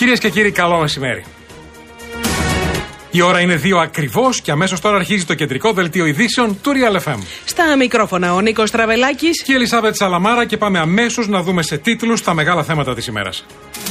Κυρίες και κύριοι, καλό μεσημέρι. Η ώρα είναι 2 ακριβώς και αμέσως τώρα αρχίζει το κεντρικό δελτίο ειδήσεων του Real FM. Στα μικρόφωνα ο Νίκος Τραβελάκης και η Ελισάβετ Σαλαμάρα και πάμε αμέσως να δούμε σε τίτλους τα μεγάλα θέματα της ημέρας.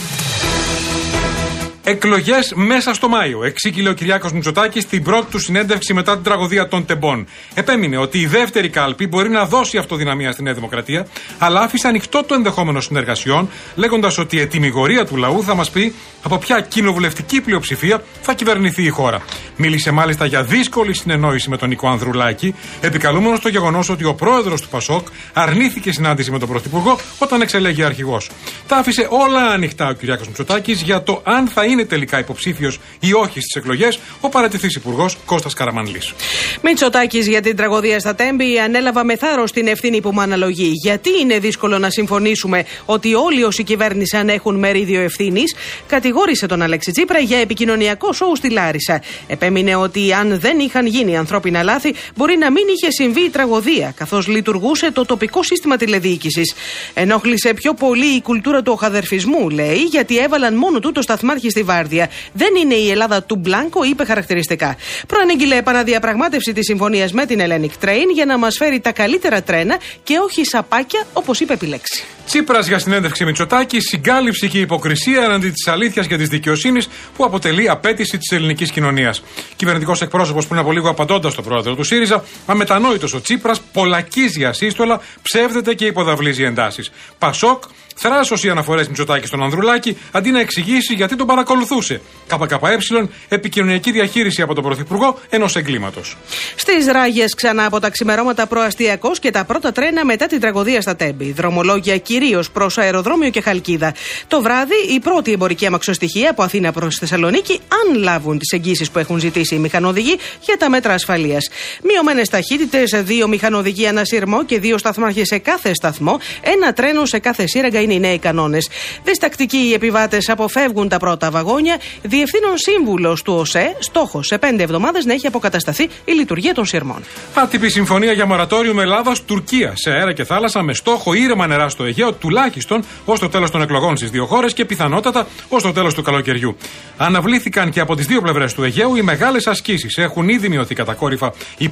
Εκλογές μέσα στο Μάιο. Εξήγηλε ο Κυριάκος Μητσοτάκης στην πρώτη του συνέντευξη μετά την τραγωδία των Τεμπών. Επέμεινε ότι η δεύτερη κάλπη μπορεί να δώσει αυτοδυναμία στη Νέα Δημοκρατία, αλλά άφησε ανοιχτό το ενδεχόμενο συνεργασιών, λέγοντας ότι η ετυμηγορία του λαού θα μας πει από ποια κοινοβουλευτική πλειοψηφία θα κυβερνηθεί η χώρα. Μίλησε μάλιστα για δύσκολη συνεννόηση με τον Νίκο Ανδρουλάκη, επικαλούμενος το γεγονός ότι ο πρόεδρος του Πασόκ αρνήθηκε συνάντηση με τον Πρωθυπουργό όταν εξελέγει αρχηγός. Τα άφησε όλα ανοιχτά ο Κυριάκος Μητσοτάκης για το αν θα είναι τελικά υποψήφιος ή όχι στις εκλογές ο παραιτηθής υπουργός Κώστας Καραμανλής. Μητσοτάκης για την τραγωδία στα Τέμπη ανέλαβα με θάρρος την ευθύνη που μου αναλογεί. Γιατί είναι δύσκολο να συμφωνήσουμε ότι όλοι όσοι κυβέρνησαν έχουν μερίδιο ευθύνης, κατηγόρησε τον Αλέξη Τσίπρα για επικοινωνιακό σόου στη Λάρισα. Επέμεινε ότι αν δεν είχαν γίνει ανθρώπινα λάθη, μπορεί να μην είχε συμβεί η τραγωδία, καθώς λειτουργούσε το τοπικό σύστημα τηλεδιοίκησης. Ενόχλησε πιο πολύ η κουλτούρα του οχαδερφισμού, λέει, γιατί έβαλαν μόνο του το σταθμάρχη στη βάρδια. Δεν είναι η Ελλάδα του Μπλάνκο, είπε χαρακτηριστικά. Προανήγγειλε επαναδιαπραγμάτευση της συμφωνίας με την Hellenic Train για να μας φέρει τα καλύτερα τρένα και όχι σαπάκια, όπως είπε επιλέξει. Τσίπρας για συνέντευξη Μητσοτάκη, συγκάλυψη και υποκρισία εναντί της αλήθειας και της δικαιοσύνης που αποτελεί απέτηση της ελληνικής κοινωνίας. Κυβερνητικός εκπρόσωπος πριν από λίγο απαντώντας στον πρόεδρο του ΣΥΡΙΖΑ, αμετανόητος ο Τσίπρας πολλακίζει ασύστολα, ψεύδεται και υποδαβλίζει εντάσεις. Πασόκ, θράσος οι αναφορές Μητσοτάκη στον Ανδρουλάκη, αντί να εξηγήσει γιατί τον παρακολουθούσε. ΚΚΕ, επικοινωνιακή διαχείριση από τον Πρωθυπουργό ενός εγκλήματος. Στις Ράγες ξανά από τα ξημερώματα προαστιακός και τα πρώτα τρένα μετά την τραγωδία στα Τέμπη. Δρομολόγια κυρίως προς αεροδρόμιο και Χαλκίδα. Το βράδυ η πρώτη εμπορική αμαξοστοιχεία από Αθήνα προς Θεσσαλονίκη, αν λάβουν τις εγγύσεις που έχουν ζητήσει οι μηχανοδηγοί για τα μέτρα ασφαλείας. Μειωμένες ταχύτητες, 2 μηχανοδηγοί ανά σύρμο και 2 σταθμάρχες σε κάθε σταθμό, 1 τρένο σε κάθε σύραγγα είναι οι νέοι κανόνες. Διστακτικοί οι επιβάτες αποφεύγουν τα πρώτα βαγόνια. Διευθύνων σύμβουλος του ΟΣΕ, στόχος σε 5 εβδομάδες να έχει αποκατασταθεί η λειτουργία των σειρμών. Άτυπη συμφωνία για μορατόριο με Ελλάδας-Τουρκία σε αέρα και θάλασσα με στόχο ήρεμα νερά στο Αιγαίο τουλάχιστον ως το τέλος των εκλογών στις δύο χώρες και πιθανότατα ως το τέλος του καλοκαιριού. Αναβλήθηκαν και από τις δύο πλευρές του Αιγαίου οι μεγάλες ασκήσεις. Έχουν ήδη μειωθεί κατακόρυφα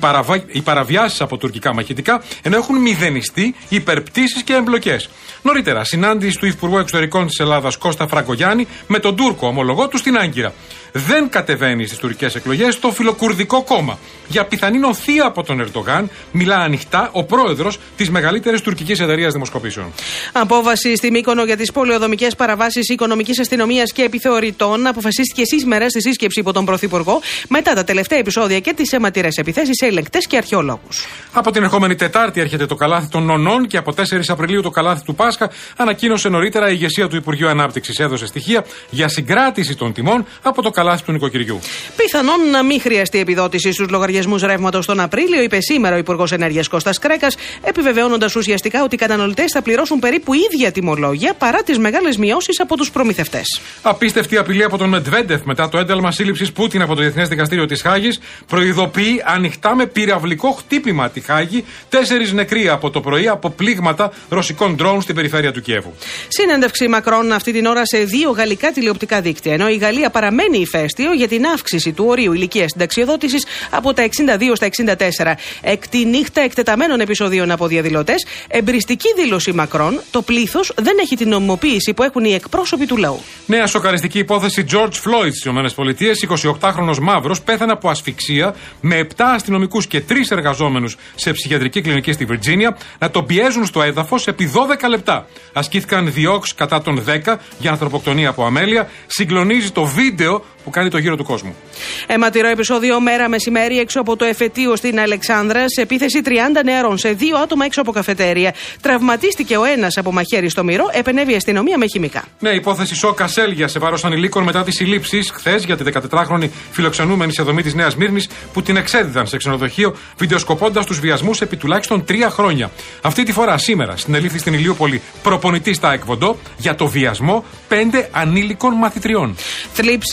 οι παραβιάσεις από τουρκικά μαχητικά, ενώ έχουν μηδενιστεί υπερπτήσεις και εμπλοκές. Νωρίτερα, συνάντηση του Υπουργού Εξωτερικών της Ελλάδας Κώστα Φραγκογιάννη με τον Τούρκο ομολογό του στην Άγκυρα. Δεν κατεβαίνει στις τουρκικές εκλογές το φιλοκουρδικό κόμμα. Για πιθανή νοθεία από τον Ερντογάν μιλά ανοιχτά ο πρόεδρος της μεγαλύτερης τουρκικής εταιρείας δημοσκοπήσεων. Απόβαση στη Μύκονο για τις πολεοδομικές παραβάσεις οικονομικής αστυνομίας και επιθεωρητών αποφασίστηκε σήμερα στη σύσκεψη υπό τον Πρωθυπουργό μετά τα τελευταία επεισόδια και τις αιματηρές επιθέσεις σε ελεγκτές και αρχαιολόγους. Από την ερχόμενη Τετάρτη έρχεται το καλάθι των νονών και από 4 Απριλίου το καλάθι του Πάσχα, ανακοίνωσε νωρίτερα η ηγεσία του Υπουργείου Ανάπτυξης. Έδωσε στοιχεία για συγκράτηση των τιμών από το καλάθι του νοικοκυριού. Πιθανόν να μην χρειαστεί επιδότηση στους λογαριασμούς ρεύματος τον Απρίλιο, είπε σήμερα ο Υπουργός Ενέργειας Κώστας Κρέκας, επιβεβαιώνοντας ουσιαστικά ότι οι καταναλωτές θα πληρώσουν περίπου ίδια τιμολόγια παρά τις μεγάλες μειώσεις από τους προμηθευτές. Απίστευτη απειλή από τον Μετβέντεφ μετά το ένταλμα σύλληψης Πούτιν από το Διεθνές Δικαστήριο της Χάγης. Προειδοποιεί ανοιχτά με πυραυλικό χτύπημα τη Χάγη. 4 νεκροί από το πρωί από πλήγματα ρωσικών ντρόουν στην περιφέρεια του Κιέβου. Συνέντευξη Μακρόν αυτή την ώρα σε 2 γαλλικά τηλεοπτικά δίκτυα, ενώ η Γαλλία παραμένει ηφαίστειο για την αύξηση του ορίου ηλικίας συνταξιοδότησης από τα 62 στα 64. Εκ νύχτα εκτεταμένων επεισοδίων από διαδηλωτές, εμπριστική δήλωση Μακρόν, το πλήθος δεν έχει την νομιμοποίηση που έχουν οι εκπρόσωποι του λαού. Νέα σοκαριστική υπόθεση George Floyd στις ΗΠΑ. 28χρονος μαύρος πέθανε από ασφυξία με 7 αστυνομικούς και 3 εργαζόμενους σε ψυχιατρική κλινική στη Βιρτζίνια να τον πιέζουν στο έδαφος επί 12 λεπτά. Ασκήθηκαν διώξεις κατά των 10 για ανθρωποκτονία από αμέλεια. Συγκλονίζει το βίντεο που κάνει το γύρο του κόσμου. Αιματηρό επεισόδιο μέρα μεσημέρι έξω από το εφετείο στην Αλεξάνδρα. Σε επίθεση 30 νεαρών σε 2 άτομα έξω από καφετέρια. Τραυματίστηκε ο ένας από μαχαίρι στο μυρό. Επενέβη η αστυνομία με χημικά. Ναι, υπόθεση σοκ Κασέλια σε βάρος ανηλίκων μετά τις συλλήψεις χθες για τη 14χρονη φιλοξενούμενη σε δομή της Νέας Σμύρνης που την εξέδιδαν σε ξενοδοχείο βιντεοσκοπώντας τους βιασμούς επί τουλάχιστον 3 χρόνια. Αυτή τη φορά σήμερα συνελήφθη στην Ηλιούπολη προπονητής Τάεκβοντό για το βιασμό 5 ανήλικων μαθητριών. Θλίψη στον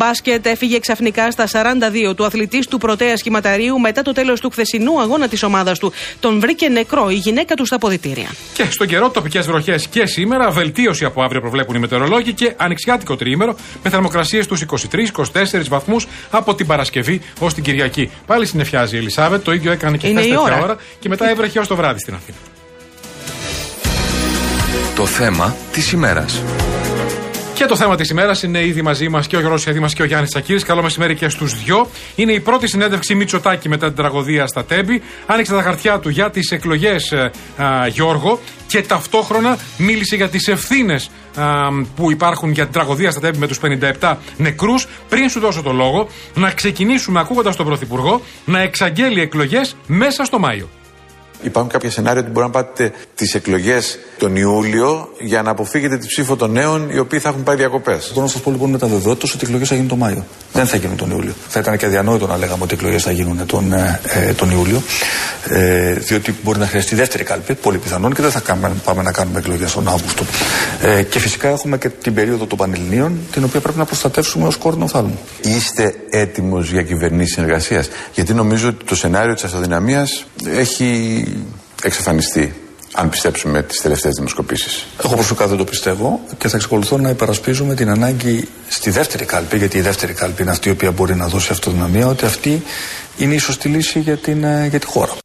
μπάσκετ, έφυγε ξαφνικά στα 42 του αθλητής του Πρωτέα Σχηματαρίου μετά το τέλος του χθεσινού αγώνα της ομάδας του. Τον βρήκε νεκρό η γυναίκα του στα αποδυτήρια. Και στον καιρό, τοπικές βροχές και σήμερα, βελτίωση από αύριο προβλέπουν οι μετεωρολόγοι και ανοιξιάτικο τριήμερο με θερμοκρασίες στους 23-24 βαθμούς από την Παρασκευή ως την Κυριακή. Πάλι συννεφιάζει η Ελισάβετ, το ίδιο έκανε και χθες τέτοια ώρα και μετά έβρεχε ως το βράδυ στην Αθήνα. Το θέμα της ημέρας. Και το θέμα της ημέρας είναι ήδη μαζί μας και ο Γιώργος Ηδήμας και ο Γιάννης Τσακίρης. Καλό μεσημέρι και στους δυο. Είναι η πρώτη συνέντευξη Μητσοτάκη μετά την τραγωδία στα Τέμπη. Άνοιξε τα χαρτιά του για τις εκλογές, Γιώργο, και ταυτόχρονα μίλησε για τις ευθύνες που υπάρχουν για την τραγωδία στα Τέμπη με τους 57 νεκρούς. Πριν σου δώσω το λόγο, να ξεκινήσουμε ακούγοντας τον Πρωθυπουργό να εξαγγέλει εκλογές μέσα στο Μάιο. Υπάρχουν κάποια σενάρια ότι μπορεί να πάτε τις εκλογές τον Ιούλιο για να αποφύγετε τη ψήφο των νέων οι οποίοι θα έχουν πάει διακοπές. Μπορώ να σας πω λοιπόν με τα βεβαιότητα ότι οι εκλογές θα γίνουν τον Μάιο. Δεν θα γίνουν τον Ιούλιο. Θα ήταν και αδιανόητο να λέγαμε ότι οι εκλογές θα γίνουν τον Ιούλιο. Διότι μπορεί να χρειαστεί δεύτερη κάλπη, πολύ πιθανόν, και δεν θα πάμε να κάνουμε εκλογές τον Αύγουστο. Και φυσικά έχουμε και την περίοδο των Πανελληνίων, την οποία πρέπει να προστατεύσουμε ως κόρνο οφθάλμου. Είστε έτοιμος για κυβερνήσεις συνεργασίας? Γιατί νομίζω ότι το σενάριο της αυτοδυναμίας έχει εξαφανιστεί, αν πιστέψουμε τις τελευταίες δημοσκοπήσεις. Εγώ προσωπικά δεν το πιστεύω και θα εξακολουθώ να υπερασπίζουμε την ανάγκη στη δεύτερη κάλπη, γιατί η δεύτερη κάλπη είναι αυτή η οποία μπορεί να δώσει αυτοδυναμία, ότι αυτή είναι η σωστή λύση για τη χώρα.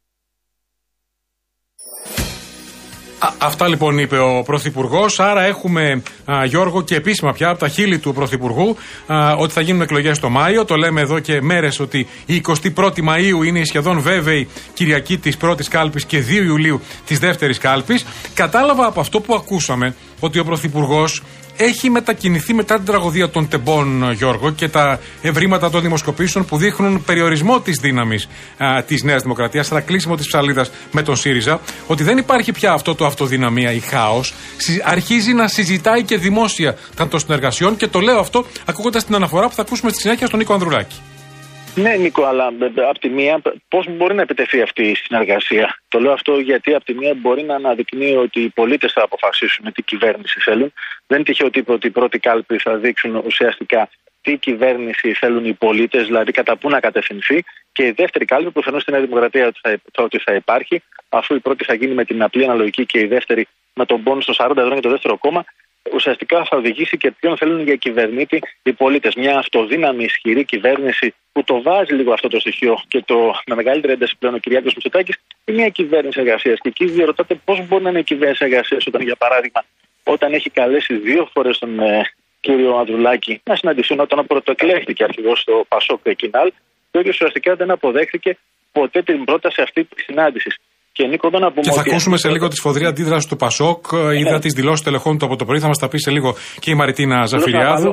Αυτά λοιπόν είπε ο Πρωθυπουργός. Άρα έχουμε, Γιώργο, και επίσημα πια από τα χείλη του Πρωθυπουργού ότι θα γίνουν εκλογές το Μάιο. Το λέμε εδώ και μέρες ότι η 21η Μαΐου είναι η σχεδόν βέβαιη Κυριακή της πρώτης κάλπης και 2 Ιουλίου της δεύτερης κάλπης. Κατάλαβα από αυτό που ακούσαμε ότι ο Πρωθυπουργός έχει μετακινηθεί μετά την τραγωδία των Τεμπών, Γιώργο, και τα ευρήματα των δημοσκοπήσεων που δείχνουν περιορισμό της δύναμης της Νέας Δημοκρατίας, αλλά κλείσιμο της ψαλίδας με τον ΣΥΡΙΖΑ, ότι δεν υπάρχει πια αυτό το αυτοδυναμία ή χάος. Αρχίζει να συζητάει και δημόσια των συνεργασιών, και το λέω αυτό ακούγοντας την αναφορά που θα ακούσουμε στη συνέχεια στον Νίκο Ανδρουλάκη. Ναι, Νίκο, αλλά από τη μία, πώς μπορεί να επιτευχθεί αυτή η συνεργασία? Το λέω αυτό γιατί από τη μία μπορεί να αναδεικνύει ότι οι πολίτες θα αποφασίσουν τι κυβέρνηση θέλουν. Δεν είναι τυχαίο τύπο ότι οι πρώτοι κάλποι θα δείξουν ουσιαστικά τι κυβέρνηση θέλουν οι πολίτες, δηλαδή κατά πού να κατευθυνθεί. Και η δεύτερη κάλπη που φαινόταν στη Νέα Δημοκρατία ότι θα υπάρχει, αφού η πρώτη θα γίνει με την απλή αναλογική και η δεύτερη με τον πόνους στο 40 ευρώ για το δεύτερο κόμμα, ουσιαστικά θα οδηγήσει και ποιον θέλουν για κυβερνήτη οι πολίτες. Μια αυτοδύναμη, ισχυρή κυβέρνηση που το βάζει λίγο αυτό το στοιχείο και το με μεγαλύτερη ένταση πλέον ο Κυριάκος Μητσοτάκης, είναι μια κυβέρνηση εργασίας. Και εκεί διαρωτάτε πώς μπορεί να είναι η κυβέρνηση εργασίας όταν, για παράδειγμα, όταν έχει καλέσει 2 φορές τον κύριο Ανδρουλάκη να συναντηθούν, όταν πρωτοεκλέχθηκε αρχηγός στο Πασόκ και Κινάλ, το ίδιο ουσιαστικά δεν αποδέχθηκε ποτέ την πρόταση αυτή τη συνάντηση. Και θα ακούσουμε σε λίγο τη σφοδρή αντίδραση του Πασόκ. Είδα τις δηλώσεις τελεχών του από το πρωί. Θα μας τα πει σε λίγο και η Μαριτίνα Ζαφυριάδου.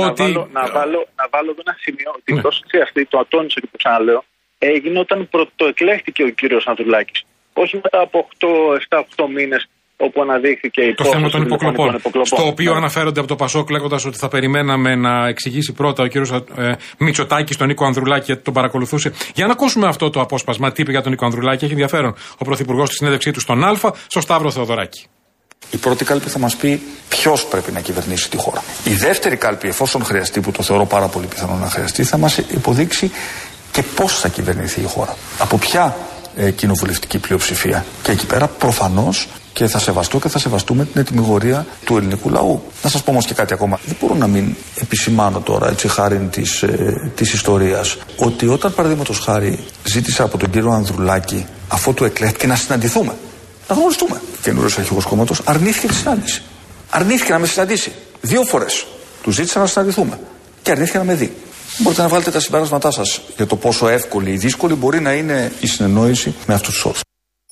Να βάλω εδώ ένα σημείο. Ότι η πρόσκληση αυτή, το ατόνισα και το ξαναλέω, έγινε όταν πρωτοεκλέχθηκε ο κύριος Ανδρουλάκης. Όχι μετά από 7-8 μήνες, όπου αναδείχθηκε η το θέμα των υποκλοπών. Στο οποίο αναφέρονται από το Πασόκ λέγοντας ότι θα περιμέναμε να εξηγήσει πρώτα ο κύριος Μητσοτάκης τον Νίκο Ανδρουλάκη, γιατί τον παρακολουθούσε. Για να ακούσουμε αυτό το απόσπασμα, τι είπε για τον Νίκο Ανδρουλάκη. Έχει ενδιαφέρον ο Πρωθυπουργός στη συνέντευξή του στον Α, στο Σταύρο Θεοδωράκη. Η πρώτη κάλπη θα μας πει ποιος πρέπει να κυβερνήσει τη χώρα. Η δεύτερη κάλπη, εφόσον χρειαστεί, που το θεωρώ πάρα πολύ πιθανό να χρειαστεί, θα μας υποδείξει και πώς θα κυβερνηθεί η χώρα. Από ποια κοινοβουλευτική πλειοψηφία. Και εκεί πέρα προφανώς και θα σεβαστώ και θα σεβαστούμε την ετυμηγορία του ελληνικού λαού. Να σας πω όμως και κάτι ακόμα. Δεν μπορώ να μην επισημάνω τώρα, έτσι χάριν της ιστορίας, ότι όταν παραδείγματος χάρη ζήτησα από τον κύριο Ανδρουλάκη, αφού του εκλέχθηκε, να συναντηθούμε, να γνωριστούμε, καινούριος αρχηγός κόμματος αρνήθηκε τη συνάντηση. Αρνήθηκε να με συναντήσει. 2 φορές του ζήτησα να συναντηθούμε και αρνήθηκε να με δει. Μπορείτε να βάλετε τα συμπεράσματά σας για το πόσο εύκολη ή δύσκολη μπορεί να είναι η συνεννόηση με αυτούς τους όρους.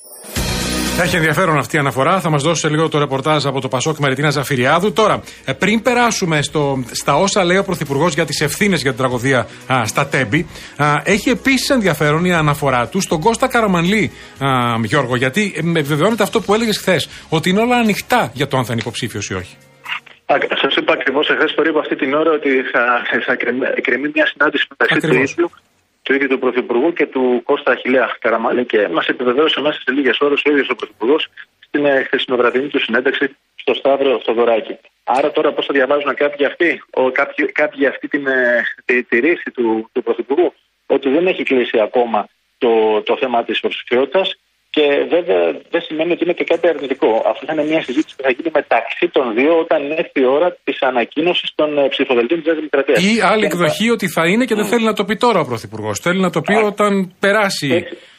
Έχει ενδιαφέρον αυτή η αναφορά. Θα μας δώσει σε λίγο το ρεπορτάζ από το Πασόκ Μαριτίνα Ζαφυριάδου. Τώρα, πριν περάσουμε στα όσα λέει ο Πρωθυπουργός για τις ευθύνες για την τραγωδία στα Τέμπη, έχει επίσης ενδιαφέρον η αναφορά του στον Κώστα Καραμανλή, Γιώργο, γιατί βεβαιώνεται αυτό που έλεγες χθες, ότι είναι όλα ανοιχτά για το αν θα είναι υποψήφιος ή όχι. Σας είπα ακριβώς εχθές περίπου αυτή την ώρα ότι θα εκκρεμεί μια συνάντηση μεταξύ του ίδιου του Πρωθυπουργού και του Κώστα Αχιλλέα Καραμανλή, και μας επιβεβαίωσε μέσα σε λίγες ώρες ο ίδιος ο Πρωθυπουργός στην χθεσινοβραδινή του συνέντευξη στο Σταύρο Θοδωράκη. Άρα τώρα πώς θα διαβάζουν κάποιοι αυτή τη ρίση του Πρωθυπουργού, ότι δεν έχει κλείσει ακόμα το θέμα της υποψηφιότητας. Και βέβαια δεν σημαίνει ότι είναι και κάτι αρνητικό. Αυτό θα είναι μια συζήτηση που θα γίνει μεταξύ των δύο όταν έρθει η ώρα της ανακοίνωσης των ψηφοδελτίων της Δημοκρατίας. Ή άλλη εκδοχή ότι θα είναι και δεν θέλει να το πει τώρα ο Πρωθυπουργός. Θέλει να το πει όταν περάσει.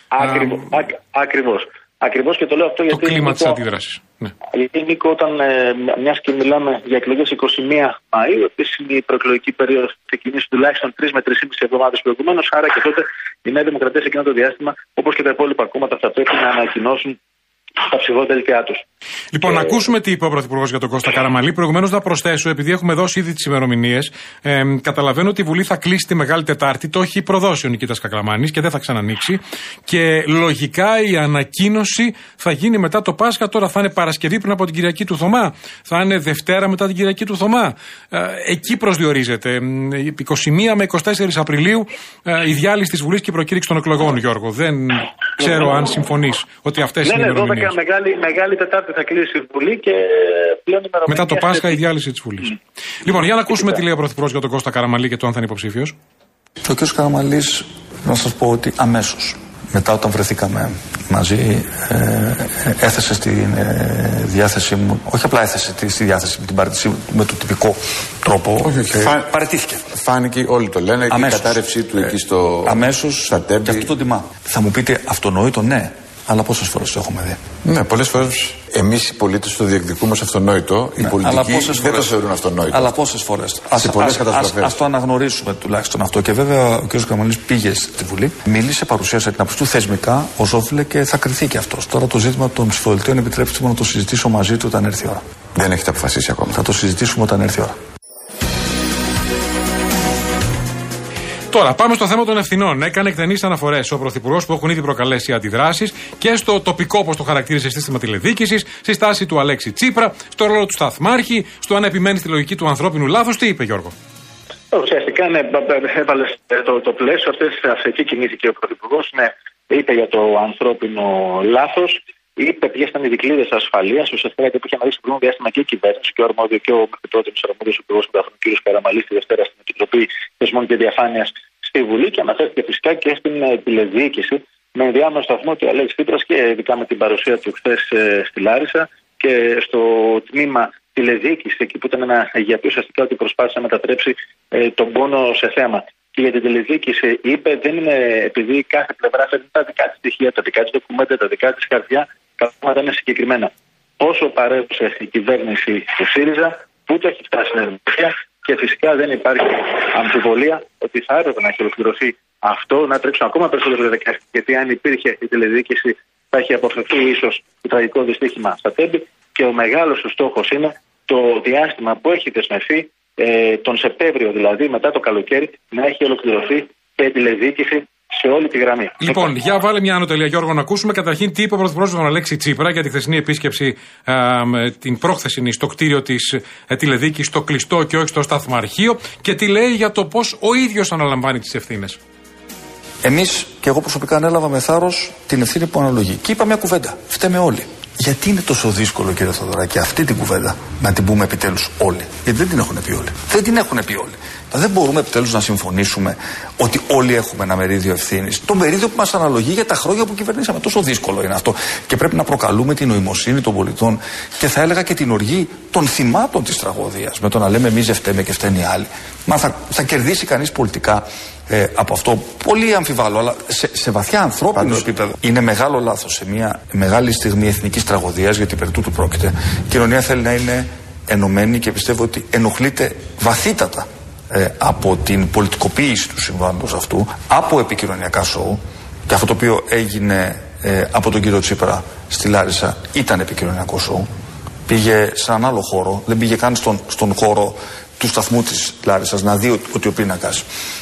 Ακριβώς και το λέω αυτό το κλίμα της αντίδρασης. Ναι. Γιατί Νίκο, όταν μιας και μιλάμε για εκλογές 21 Μαΐου, επίσης είναι η προεκλογική περίοδος που ξεκινήσει τουλάχιστον 3 με 3,5 εβδομάδες προηγουμένως. Άρα και τότε η Νέα Δημοκρατία σε εκείνο το διάστημα, όπως και τα υπόλοιπα κόμματα, θα πρέπει να ανακοινώσουν τα ψηφοδέλτια τους. Λοιπόν, να ακούσουμε τι είπε ο Πρωθυπουργός για τον Κώστα Καραμανλή. Προηγουμένως να προσθέσω, επειδή έχουμε δώσει ήδη τις ημερομηνίες, καταλαβαίνω ότι η Βουλή θα κλείσει τη Μεγάλη Τετάρτη. Το έχει προδώσει ο Νικήτας Κακλαμάνης και δεν θα ξανανοίξει. Και λογικά η ανακοίνωση θα γίνει μετά το Πάσχα. Τώρα θα είναι Παρασκευή πριν από την Κυριακή του Θωμά. Θα είναι Δευτέρα μετά την Κυριακή του Θωμά. Εκεί προσδιορίζεται. 21 με 24 Απριλίου η διάλυση της Βουλής και η προκήρυξη των εκλογών, Γιώργο. Δεν ξέρω αν συμφωνείς ότι αυτές είναι οι ημερομηνίες. Μεγάλη Τετάρτη θα κλείσει η Βουλή και πλέον ημερομηνία. Μετά το Πάσχα η διάλυση της Βουλής. Λοιπόν, για να ακούσουμε τι λέει ο Πρωθυπουργός για τον Κώστα Καραμανλή και το αν θα είναι υποψήφιος. Ο κ. Καραμανλής, να σας πω ότι αμέσως μετά όταν βρεθήκαμε μαζί, έθεσε στη διάθεσή μου, όχι απλά έθεσε στη διάθεση με την παραιτησή μου με το τυπικό τρόπο. Παραιτήθηκε. Φάνηκε, όλοι το λένε, αμέσως, η κατάρρευσή του εκεί στο. Αμέσως, και αυτό το τιμά. Θα μου πείτε αυτονόητο, ναι. Αλλά πόσες φορές το έχουμε δει. Ναι, πολλές φορές εμείς οι πολίτες το διεκδικούμε ως αυτονόητο. Οι πολιτικοί δεν το θεωρούν αυτονόητο. Αλλά πόσες φορές. Ας το αναγνωρίσουμε τουλάχιστον αυτό. Και βέβαια ο κ. Καραμανλής πήγε στη Βουλή, μίλησε, παρουσίασε την άποψη του θεσμικά ως όφιλε και θα κριθεί και αυτός. Τώρα το ζήτημα των ψηφοδελτίων, επιτρέψτε μου να το συζητήσω μαζί του όταν έρθει η ώρα. Δεν έχετε αποφασίσει ακόμα. Θα το συζητήσουμε όταν έρθει η ώρα. Τώρα, πάμε στο θέμα των ευθυνών. Έκανε εκτενείς αναφορές ο Πρωθυπουργός που έχουν ήδη προκαλέσει αντιδράσεις και στο τοπικό, όπως το χαρακτήρισε, σύστημα τηλεδιοίκησης, στη στάση του Αλέξη Τσίπρα, στο ρόλο του σταθμάρχη, στο αν επιμένει στη λογική του ανθρώπινου λάθους. Τι είπε, Γιώργο? Ουσιαστικά έβαλε το πλαίσιο, εκεί κινήθηκε ο Πρωθυπουργός. Ναι, είπε για το ανθρώπινο λάθος, είπε ποιες ήταν οι δικλείδες ασφαλείας. Ουσιαστικά γιατί υπήρχε ένα δύσκολο διάστημα και η κυβέρνηση και ο αρμόδιο και ο μέχρι τότε αρμόδιος υπουργός μεταφορών κ. Καραμανλή τη Δευτέρα στην Επιτροπή Θεσμών και Διαφάνειας στη Βουλή και αναφέρθηκε φυσικά και στην τηλεδιοίκηση με ενδιάμεσο σταθμό του Αλέξη Τσίπρας και ειδικά με την παρουσία του χθες στη Λάρισα και στο τμήμα τηλεδιοίκηση, εκεί που ήταν ένα γιατί ουσιαστικά ότι προσπάθησε να μετατρέψει τον πόνο σε θέμα. Και για την τηλεδιοίκηση είπε δεν είναι επειδή κάθε πλευρά φέρνει τα δικά της στοιχεία, τα δικά της ντοκουμέντα, τα δικά της χαρτιά, τα πράγματα είναι συγκεκριμένα. Όσο παρέδωσε η κυβέρνηση του ΣΥΡΙΖΑ, πού το έχει φτάσει στην Δημοκρατία και φυσικά δεν υπάρχει αμφιβολία ότι θα έπρεπε να έχει ολοκληρωθεί αυτό, να τρέξουν ακόμα περισσότερο διαδικασίες. Γιατί αν υπήρχε η τηλεδιοίκηση, θα έχει αποφευθεί ίσως το τραγικό δυστύχημα στα Τέμπη. Και ο μεγάλος του στόχος είναι το διάστημα που έχει δεσμευθεί, τον Σεπτέμβριο δηλαδή, μετά το καλοκαίρι, να έχει ολοκληρωθεί και η τηλεδιοίκηση σε όλη τη γραμμή. Λοιπόν, για βάλε μια ανωτελεία, Γιώργο, να ακούσουμε καταρχήν τι είπε ο Πρωθυπουργός τον Αλέξη Τσίπρα για τη χθεσινή επίσκεψη, την προχθεσινή, στο κτίριο της τηλεδιοίκησης, στο κλειστό και όχι στο σταθμαρχείο, και τι λέει για το πώς ο ίδιος αναλαμβάνει τις ευθύνες. Εμείς και εγώ προσωπικά ανέλαβα με θάρρος την ευθύνη που αναλογεί. Και είπα μια κουβέντα. Φταίμε όλοι. Γιατί είναι τόσο δύσκολο, κύριε Θοδωράκη, αυτή την κουβέντα να την πούμε επιτέλους όλοι? Γιατί δεν την έχουν πει όλοι. Δεν την έχουν πει όλοι. Δεν μπορούμε επιτέλους να συμφωνήσουμε ότι όλοι έχουμε ένα μερίδιο ευθύνης. Το μερίδιο που μας αναλογεί για τα χρόνια που κυβερνήσαμε. Τόσο δύσκολο είναι αυτό. Και πρέπει να προκαλούμε την νοημοσύνη των πολιτών και θα έλεγα και την οργή των θυμάτων της τραγωδίας. Με το να λέμε εμείς δεν φταίμε και φταίνει οι άλλοι. Μα θα κερδίσει κανείς πολιτικά από αυτό? Πολύ αμφιβάλλω, αλλά σε βαθιά ανθρώπινο επίπεδο είναι μεγάλο λάθος σε μια μεγάλη στιγμή εθνικής τραγωδίας, γιατί περί τούτου πρόκειται. Η κοινωνία θέλει να είναι ενωμένη και πιστεύω ότι ενοχλείται βαθύτατα από την πολιτικοποίηση του συμβάντος αυτού, από επικοινωνιακά σοου, και αυτό το οποίο έγινε από τον κύριο Τσίπρα στη Λάρισα ήταν επικοινωνιακό σοου. Πήγε σε έναν άλλο χώρο, δεν πήγε καν στον χώρο του σταθμού της Λάρισσας να δει ότι ο πίνακας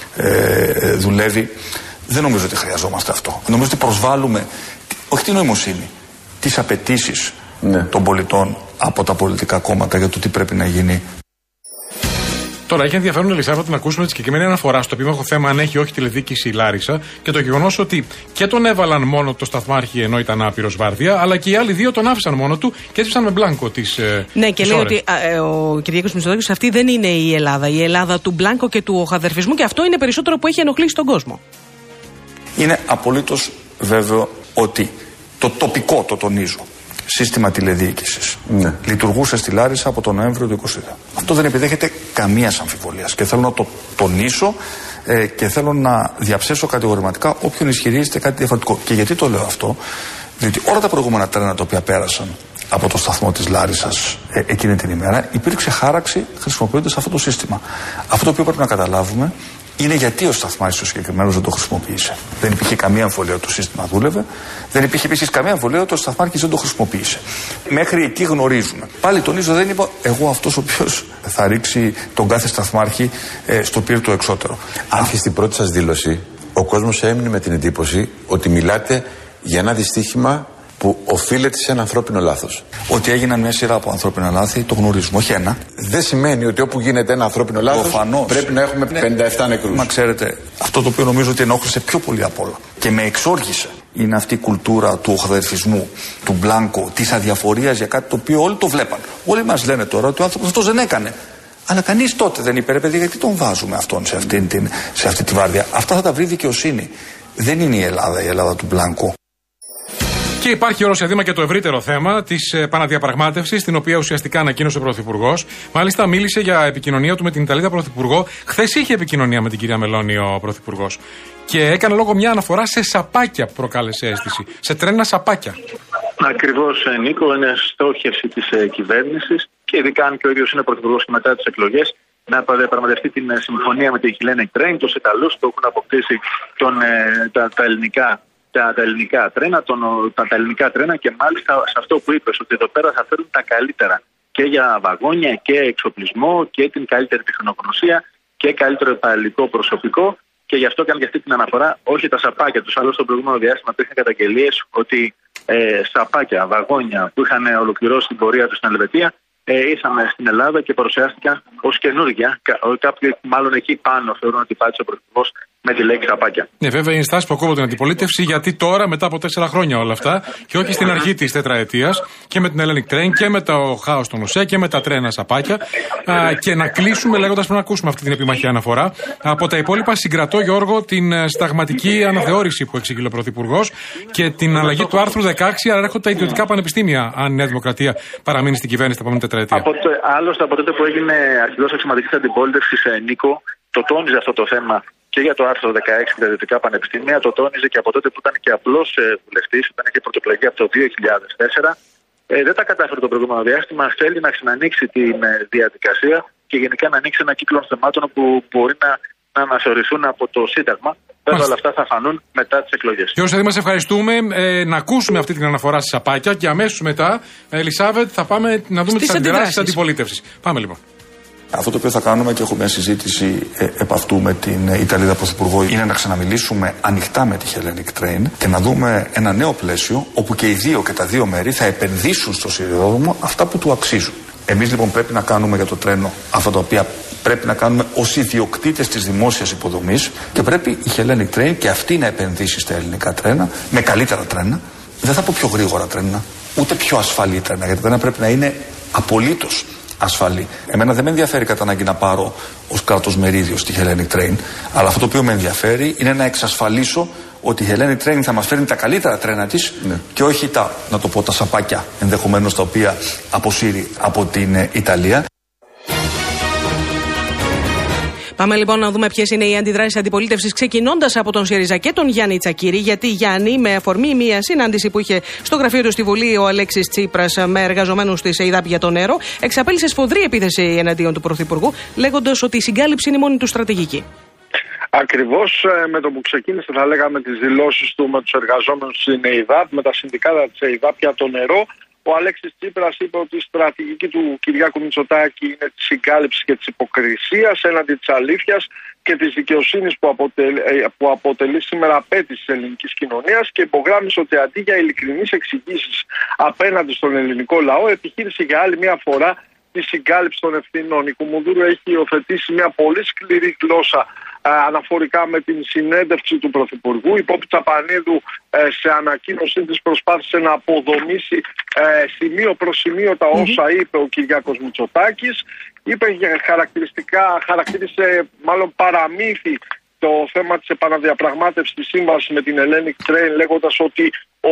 δουλεύει. Δεν νομίζω ότι χρειαζόμαστε αυτό. Νομίζω ότι προσβάλλουμε όχι την νοημοσύνη, τις απαιτήσεις των πολιτών από τα πολιτικά κόμματα για το τι πρέπει να γίνει. Τώρα έχει ενδιαφέρον, Ελισάβετ, να ακούσουμε τη συγκεκριμένη αναφορά στο επίμαχο θέμα αν έχει όχι τηλεδίκηση η Λάρισα και το γεγονός ότι και τον έβαλαν μόνο το σταθμάρχη ενώ ήταν άπειρος βάρδια, αλλά και οι άλλοι δύο τον άφησαν μόνο του και έσβησαν με μπλάνκο τις. Ναι, και λέει ότι ο Κυριάκος Μητσοτάκης αυτή δεν είναι η Ελλάδα. Η Ελλάδα του μπλάνκο και του οχαδερφισμού, και αυτό είναι περισσότερο που έχει ενοχλήσει τον κόσμο. Είναι απολύτως βέβαιο ότι το τοπικό, το τονίζω, σύστημα τηλεδιοίκησης λειτουργούσε στη Λάρισα από τον Νοέμβριο του 2022. Αυτό δεν επιδέχεται καμίας αμφιβολίας και θέλω να το τονίσω και θέλω να διαψεύσω κατηγορηματικά όποιον ισχυρίζεται κάτι διαφορετικό. Και γιατί το λέω αυτό? Διότι όλα τα προηγούμενα τρένα τα οποία πέρασαν από το σταθμό της Λάρισσας εκείνη την ημέρα υπήρξε χάραξη χρησιμοποιώντας αυτό το σύστημα. Αυτό το οποίο πρέπει να καταλάβουμε είναι γιατί ο σταθμάρχης ο συγκεκριμένος δεν το χρησιμοποίησε. Δεν υπήρχε καμία αμφιβολία ότι το σύστημα δούλευε. Δεν υπήρχε επίσης καμία αμφιβολία ότι ο σταθμάρχης δεν το χρησιμοποίησε. Μέχρι εκεί γνωρίζουμε. Πάλι τονίζω, δεν είπα εγώ αυτός ο οποίος θα ρίξει τον κάθε σταθμάρχη στο πύρ του εξώτερο. Αν και στην πρώτη σας δήλωση ο κόσμος έμεινε με την εντύπωση ότι μιλάτε για ένα δυστύχημα που οφείλεται σε ένα ανθρώπινο λάθος. Ότι έγιναν μια σειρά από ανθρώπινα λάθη, το γνωρίζουμε, όχι ένα. Δεν σημαίνει ότι όπου γίνεται ένα ανθρώπινο λάθος πρέπει να έχουμε 57 νεκρούς. Μα ξέρετε, αυτό το οποίο νομίζω ότι ενόχλησε πιο πολύ απ' όλα και με εξόργησε είναι αυτή η κουλτούρα του οχαδερφισμού, του μπλάνκο, της αδιαφορίας για κάτι το οποίο όλοι το βλέπαν. Όλοι μας λένε τώρα ότι ο άνθρωπος αυτός δεν έκανε. Αλλά κανείς τότε δεν είπε, ρε παιδί, γιατί τον βάζουμε αυτόν σε αυτή τη βάρδια. Αυτά θα τα βρει δικαιοσύνη. Δεν είναι η Ελλάδα του μπλάνκο. Και υπάρχει όλο σε δήμα και το ευρύτερο θέμα της επαναδιαπραγμάτευσης, την οποία ουσιαστικά ανακοίνωσε ο Πρωθυπουργός. Μάλιστα, μίλησε για επικοινωνία του με την Ιταλίδα Πρωθυπουργό. Χθες είχε επικοινωνία με την κυρία Μελώνη ο Πρωθυπουργός. Και έκανε λόγο μια αναφορά σε σαπάκια που προκάλεσε αίσθηση. Σε τρένα σαπάκια. Ακριβώς, Νίκο, είναι στόχευση της κυβέρνησης και ειδικά αν και ο ίδιος είναι Πρωθυπουργός και μετά τις εκλογές, να διαπραγματευτεί την συμφωνία με την Hellenic Train, τους Ιταλούς που έχουν αποκτήσει τα ελληνικά τρένα και μάλιστα σε αυτό που είπες, ότι εδώ πέρα θα φέρουν τα καλύτερα και για βαγόνια και εξοπλισμό και την καλύτερη τεχνογνωσία και καλύτερο υπαλληλικό προσωπικό, και γι' αυτό έκανε και αυτή την αναφορά, όχι τα σαπάκια τους. Άλλως στο προηγούμενο διάστημα υπήρχαν καταγγελίες ότι σαπάκια, βαγόνια που είχαν ολοκληρώσει την πορεία τους στην Ελβετία ήρθαμε στην Ελλάδα και παρουσιάστηκαν ως καινούργια. Κάποιοι μάλλον εκεί πάνω θεωρούν ότι πάτησε ο Πρωθυπουργός με τη λέξη σαπάκια. Ναι, βέβαια είναι στάση που ακούγονται την αντιπολίτευση, γιατί τώρα μετά από 4 χρόνια όλα αυτά και όχι στην αρχή της τετραετίας και με την Hellenic Train και με το χάος των ΟΣΕ και με τα τρένα σαπάκια. Και να κλείσουμε λέγοντας, πρέπει να ακούσουμε αυτή την επιμαχή αναφορά. Από τα υπόλοιπα συγκρατώ, Γιώργο, την συνταγματική αναθεώρηση που εξήγηλε ο Πρωθυπουργός και την αλλαγή του άρθρου 16, άρα έρχονται τα ιδιωτικά πανεπιστήμια, αν η Νέα Δημοκρατία παραμείνει στην κυβέρνηση τα επόμενη τετραετία. Άλλωστε, από τότε που έγινε αρχηγός αξιωματικής αντιπολίτευσης, Νίκο, το τόνιζε αυτό το θέμα και για το άρθρο 16 και τα ιδιωτικά πανεπιστήμια, το τόνιζε και από τότε που ήταν και απλός βουλευτής, όταν είχε πρωτοεκλεγεί από το 2004. Δεν τα κατάφερε το προηγούμενο διάστημα. Θέλει να ξανανοίξει την διαδικασία και γενικά να ανοίξει ένα κύκλο θεμάτων που μπορεί να αναθεωρηθούν από το Σύνταγμα. Βέβαια όλα αυτά θα φανούν μετά τις εκλογές. Γιώργο Σαδή, μας ευχαριστούμε. Να ακούσουμε αυτή την αναφορά στη σαπάκια και αμέσως μετά, Ελισάβετ, θα πάμε να δούμε τις αντιδράσεις της αντιπολίτευσης. Πάμε λοιπόν. Αυτό το οποίο θα κάνουμε, και έχω μια συζήτηση επ' αυτού με την Ιταλίδα Πρωθυπουργό, είναι να ξαναμιλήσουμε ανοιχτά με τη Hellenic Train και να δούμε ένα νέο πλαίσιο όπου και οι δύο και τα δύο μέρη θα επενδύσουν στο σιδηρόδρομο αυτά που του αξίζουν. Εμείς λοιπόν πρέπει να κάνουμε για το τρένο αυτά τα οποία πρέπει να κάνουμε ως ιδιοκτήτες της δημόσιας υποδομής, και πρέπει η Hellenic Train και αυτή να επενδύσει στα ελληνικά τρένα με καλύτερα τρένα. Δεν θα πω πιο γρήγορα τρένα, ούτε πιο ασφαλή τρένα, γιατί τρένα πρέπει να είναι απολύτως ασφαλή. Εμένα δεν με ενδιαφέρει κατά ανάγκη να πάρω ως κράτος μερίδιο στη Hellenic Train, αλλά αυτό το οποίο με ενδιαφέρει είναι να εξασφαλίσω ότι η Hellenic Train θα μας φέρνει τα καλύτερα τρένα της και όχι τα σαπάκια ενδεχομένως τα οποία αποσύρει από την Ιταλία. Πάμε λοιπόν να δούμε ποιες είναι οι αντιδράσεις αντιπολίτευσης, ξεκινώντας από τον ΣΥΡΙΖΑ και τον Γιάννη Τσακίρη. Γιατί, Γιάννη, με αφορμή μια συνάντηση που είχε στο γραφείο του στη Βουλή ο Αλέξης Τσίπρας με εργαζομένους της ΕΙΔΑΠ για το νερό, εξαπέλυσε σφοδρή επίθεση εναντίον του Πρωθυπουργού, λέγοντας ότι η συγκάλυψη είναι η μόνη του στρατηγική. Ακριβώς με το που ξεκίνησε, θα λέγαμε, τις δηλώσεις του με τους εργαζόμενους στην ΕΙΔΑΠ, με τα συνδικάτα της ΕΙΔΑΠ για το νερό, ο Αλέξης Τσίπρας είπε ότι η στρατηγική του Κυριάκου Μητσοτάκη είναι της συγκάλυψης και της υποκρισίας έναντι της αλήθειας και της δικαιοσύνης που αποτελεί σήμερα απέτηση της ελληνικής κοινωνίας, και υπογράμμισε ότι αντί για ειλικρινείς εξηγήσεις απέναντι στον ελληνικό λαό, επιχείρησε για άλλη μια φορά τη συγκάλυψη των ευθυνών. Η Κουμουνδούρου έχει υιοθετήσει μια πολύ σκληρή γλώσσα αναφορικά με την συνέντευξη του Πρωθυπουργού. Η Πόπη Τσαπανίδου σε ανακοίνωσή της προσπάθησε να αποδομήσει σημείο προς σημείο τα όσα είπε ο Κυριάκος Μητσοτάκης. Χαρακτήρισε μάλλον παραμύθι το θέμα της επαναδιαπραγμάτευσης της σύμβασης με την Hellenic Train, λέγοντας ότι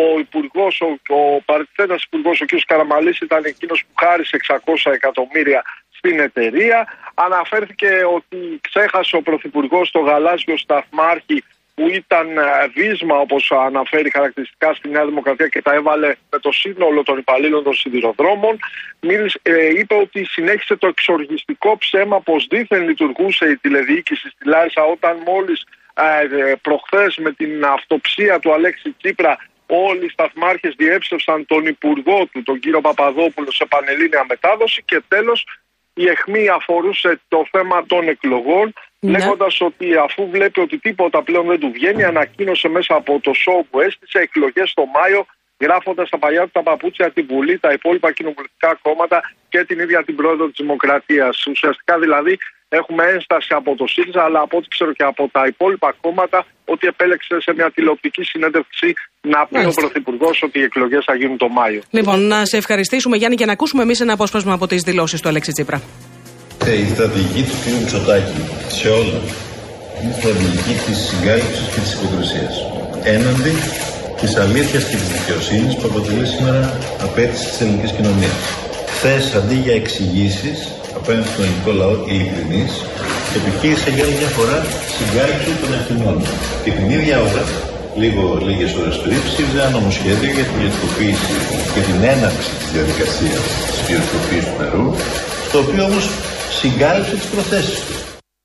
ο παρετηθέντας υπουργός, ο κ. Καραμανλής, ήταν εκείνος που χάρισε 600 εκατομμύρια στην εταιρεία. Αναφέρθηκε ότι ξέχασε ο Πρωθυπουργός το γαλάζιο σταθμάρχη που ήταν βίσμα, όπως αναφέρει χαρακτηριστικά στη Νέα Δημοκρατία, και τα έβαλε με το σύνολο των υπαλλήλων των σιδηροδρόμων. Είπε ότι συνέχισε το εξοργιστικό ψέμα πως δήθεν λειτουργούσε η τηλεδιοίκηση στη Λάρισα, όταν μόλις προχθές με την αυτοψία του Αλέξη Τσίπρα όλοι οι σταθμάρχες διέψευσαν τον υπουργό του, τον κύριο Παπαδόπουλο, σε πανελλήνια μετάδοση. Και τέλος, η αιχμή αφορούσε το θέμα των εκλογών, λέγοντας ότι αφού βλέπει ότι τίποτα πλέον δεν του βγαίνει, ανακοίνωσε μέσα από το σοου που έστησε εκλογές το Μάιο, γράφοντας τα παλιά του τα παπούτσια την Βουλή, τα υπόλοιπα κοινοβουλευτικά κόμματα και την ίδια την πρόεδρο της Δημοκρατίας. Ουσιαστικά δηλαδή έχουμε ένσταση από το ΣΥΡΙΖΑ, αλλά από ό,τι ξέρω και από τα υπόλοιπα κόμματα, ότι επέλεξε σε μια τηλεοπτική συνέντευξη να πει ο Πρωθυπουργός ότι οι εκλογές θα γίνουν το Μάιο. Λοιπόν, να σε ευχαριστήσουμε, Γιάννη, και να ακούσουμε εμείς ένα απόσπασμα από τις δηλώσεις του Αλέξη Τσίπρα. Η στρατηγική του κ. Μητσοτάκη σε όλα είναι η στρατηγική της συγκάλυψης και της υποκρισίας. Έναντι της αλήθειας και της δικαιοσύνης που αποτελεί σήμερα απέτηση της ελληνικής κοινωνίας. Χθες, αντί για εξηγήσεις απέναντι στον ελληνικό λαό, ειλικρινής, επιχείρησε για άλλη μια φορά συγκάλυψη των ευθυνών. Και την ίδια ώρα, λίγες ώρες πριν, ψήφιζε ένα νομοσχέδιο για την ιδιωτικοποίηση και την έναρξη της διαδικασίας της ιδιωτικοποίησης του νερού, το οποίο όμως συγκάλυψε τις προθέσεις του.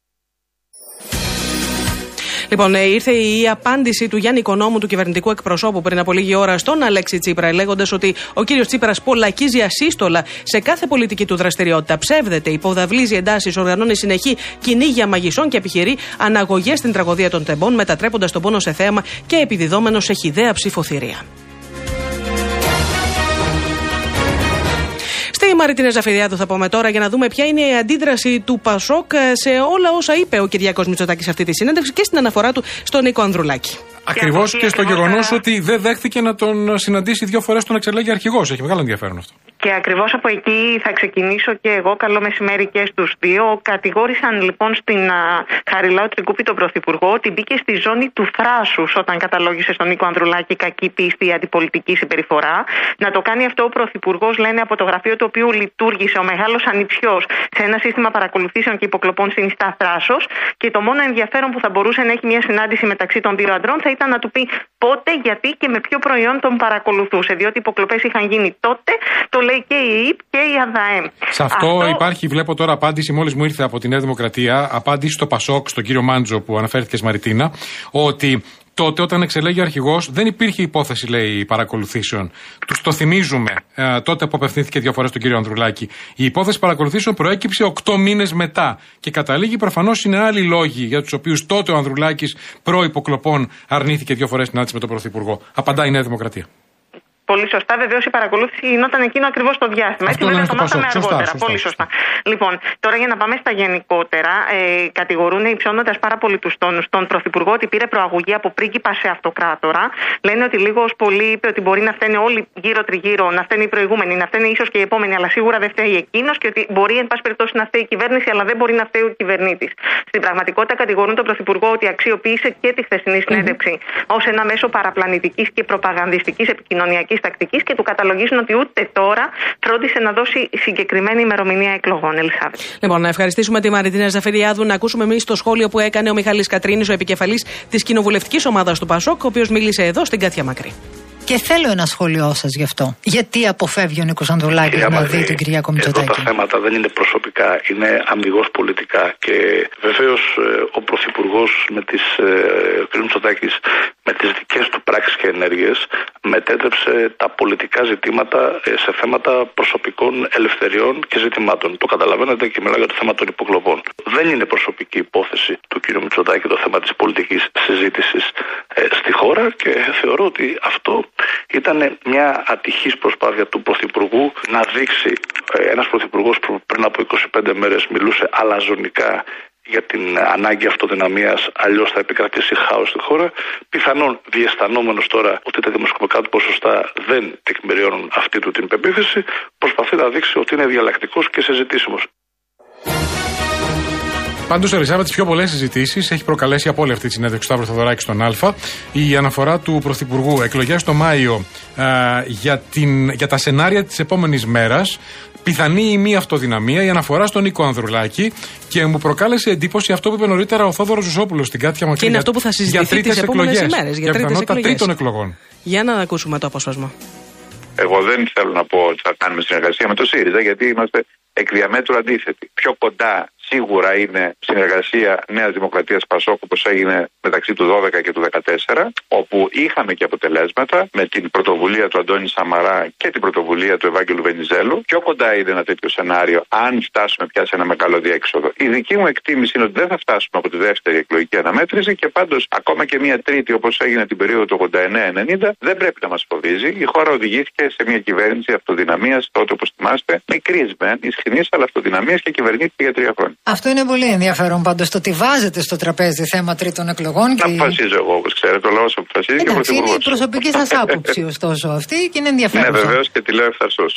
Λοιπόν, ήρθε η απάντηση του Γιάννη Οικονόμου, του κυβερνητικού εκπροσώπου, πριν από λίγη ώρα στον Αλέξη Τσίπρα, λέγοντας ότι ο κύριος Τσίπρας πολλακίζει ασύστολα σε κάθε πολιτική του δραστηριότητα. Ψεύδεται, υποδαβλίζει εντάσεις, οργανώνει συνεχή κυνήγια μαγισσών και επιχειρεί αναγωγές στην τραγωδία των τεμπών, μετατρέποντας τον πόνο σε θέαμα και επιδιδόμενο σε χυδαία ψηφοθυρία. Στη Μαριτίνα Ζαφυριάδου θα πούμε τώρα για να δούμε ποια είναι η αντίδραση του ΠΑΣΟΚ σε όλα όσα είπε ο Κυριάκος Μητσοτάκης σε αυτή τη συνέντευξη και στην αναφορά του στον Νίκο Ανδρουλάκη. Ακριβώς και στο γεγονός ότι δεν δέχτηκε να τον συναντήσει 2 φορές τον εξελέγει αρχηγός. Έχει μεγάλο ενδιαφέρον αυτό. Και ακριβώς από εκεί θα ξεκινήσω και εγώ. Καλό μεσημέρι και στους δύο. Κατηγόρησαν λοιπόν στην Χαριλάου Τρικούπη τον Πρωθυπουργό ότι μπήκε στη ζώνη του θράσους όταν καταλόγησε στον Νίκο Ανδρουλάκη κακή πίστη αντιπολιτική συμπεριφορά. Να το κάνει αυτό ο Πρωθυπουργός, λένε, από το γραφείο του οποίου λειτουργήσε ο μεγάλος ανιψιός σε ένα σύστημα παρακολουθήσεων και υποκλοπών συνιστά θράσος. Και το μόνο ενδιαφέρον που θα μπορούσε να έχει μια συνάντηση μεταξύ των δύο αντρών θα ήταν να του πει πότε, γιατί και με ποιο προϊόν τον παρακολουθούσε. Διότι οι υποκλοπές είχαν γίνει τότε, το λέει και η ΕΕΠ και η ΑΔΑΕΜ. Σε αυτό υπάρχει, βλέπω τώρα απάντηση, μόλις μου ήρθε από τη Νέα Δημοκρατία, απάντηση στο ΠΑΣΟΚ, στον κύριο Μάντζο που αναφέρθηκε Μαριτίνα, ότι τότε όταν εξελέγει ο αρχηγός δεν υπήρχε υπόθεση, λέει, παρακολουθήσεων. Τους το θυμίζουμε, τότε που απευθύνθηκε 2 φορές τον κύριο Ανδρουλάκη. Η υπόθεση παρακολουθήσεων προέκυψε 8 μήνες μετά. Και καταλήγει, προφανώς είναι άλλοι λόγοι για τους οποίους τότε ο Ανδρουλάκης προ-υποκλοπών αρνήθηκε 2 φορές συνάντηση με τον Πρωθυπουργό. Απαντάει η Νέα Δημοκρατία. Πολύ σωστά, βεβαίως η παρακολούθηση γινόταν εκείνο ακριβώς το διάστημα. Έτσι, μετά το μάθαμε αργότερα. Πολύ σωστά. Λοιπόν, τώρα για να πάμε στα γενικότερα, κατηγορούν υψώνοντας πάρα πολύ τους τόνους τον Πρωθυπουργό ότι πήρε προαγωγή από πρίγκιπα σε αυτοκράτορα. Λένε ότι λίγο ως πολύ είπε ότι μπορεί να φταίνε όλοι γύρω-τριγύρω, να φταίνε οι προηγούμενοι, να φταίνε ίσως και οι επόμενοι, αλλά σίγουρα δεν φταίει εκείνος και ότι μπορεί εν πάση περιπτώσει να φταίει η κυβέρνηση, αλλά δεν μπορεί να φταίει ο κυβερνήτης. Στην πραγματικότητα κατηγορούν τον Πρωθυπουργό ότι αξιοποίησε και τη χθεσινή συνέντευξη ως ένα μέσο παραπλανητικής και προπαγανδιστικής επικοινωνιακής τακτικής και του καταλογίζουν ότι ούτε τώρα φρόντισε να δώσει συγκεκριμένη ημερομηνία εκλογών. Ελισάβετ. Λοιπόν, να ευχαριστήσουμε τη Μαριτίνα Ζαφυριάδου. Να ακούσουμε εμείς το σχόλιο που έκανε ο Μιχάλης Κατρίνης, ο επικεφαλής της κοινοβουλευτικής ομάδας του ΠΑΣΟΚ, ο οποίος μίλησε εδώ στην Κάτια Μακρύ. Και θέλω ένα σχόλιο σας γι' αυτό. Γιατί αποφεύγει ο Νίκος Ανδρουλάκης να δει τον Κυριάκο Μητσοτάκη? Εδώ τα θέματα δεν είναι προσωπικά, είναι αμιγώς πολιτικά. Και βεβαίως ο Πρωθυπουργός με τις κ. Μητσοτάκης, με τις δικές του πράξεις και ενέργειες, μετέτρεψε τα πολιτικά ζητήματα σε θέματα προσωπικών ελευθεριών και ζητημάτων. Το καταλαβαίνετε και μιλάω για το θέμα των υποκλοπών. Δεν είναι προσωπική υπόθεση του κ. Μητσοτάκη το θέμα της πολιτικής συζήτησης στη χώρα και θεωρώ ότι αυτό Ήταν μια ατυχής προσπάθεια του Πρωθυπουργού να δείξει, ένας Πρωθυπουργός που πριν από 25 μέρες μιλούσε αλαζονικά για την ανάγκη αυτοδυναμίας, αλλιώς θα επικρατήσει χάος στη χώρα, πιθανόν διαισθανόμενος τώρα ότι τα δημοσκοπικά του ποσοστά δεν τεκμηριώνουν αυτή του την πεποίθηση, προσπαθεί να δείξει ότι είναι διαλλακτικός και συζητήσιμος. Πάντως, Ελισάβετ, τις πιο πολλές συζητήσεις έχει προκαλέσει από όλη αυτή τη συνέντευξη του Σταύρο Θεοδωράκη στον Α η αναφορά του Πρωθυπουργού. Εκλογές το Μάιο για τα σενάρια της επόμενης μέρας. Πιθανή ή μη αυτοδυναμία, η αναφορά στον Νίκο Ανδρουλάκη, και μου προκάλεσε εντύπωση αυτό που είπε νωρίτερα ο Θόδωρος Ζουσόπουλος στην Κάτια Μακρύ. Και είναι αυτό που θα συζητηθεί τις επόμενες ημέρες. Για πιθανότητα τρίτων εκλογών. Για να ακούσουμε το απόσπασμα. Εγώ δεν θέλω να πω ότι θα κάνουμε συνεργασία με το ΣΥΡΙΖΑ, γιατί είμαστε εκ διαμέτρου αντίθετοι. Πιο κοντά σίγουρα είναι συνεργασία Νέας Δημοκρατίας Πασόκ, όπως έγινε μεταξύ του 12 και του 14, όπου είχαμε και αποτελέσματα με την πρωτοβουλία του Αντώνη Σαμαρά και την πρωτοβουλία του Ευάγγελου Βενιζέλου. Πιο κοντά είναι ένα τέτοιο σενάριο, αν φτάσουμε πια σε ένα μεγάλο διέξοδο. Η δική μου εκτίμηση είναι ότι δεν θα φτάσουμε από τη δεύτερη εκλογική αναμέτρηση, και πάντως ακόμα και μια τρίτη, όπως έγινε την περίοδο του 89-90, δεν πρέπει να μας φοβίζει. Η χώρα οδηγήθηκε σε μια κυβέρνηση αυτοδυναμίας, τότε, όπως θυμάστε, μικρής μεν, ισχυρής, αλλά αυτοδυναμίας, και κυβερνήθηκε για 3 χρόνια. Αυτό είναι πολύ ενδιαφέρον πάντως, το ότι βάζετε στο τραπέζι θέμα τρίτων εκλογών. Να αποφασίζω εγώ, όπως ξέρετε, ο λαός αποφασίζει. Εντάξει, είναι η προσωπική σας άποψη, ωστόσο, αυτή, και είναι ενδιαφέρον. Ναι, βεβαίως, και τη λέω ευθαρσώς.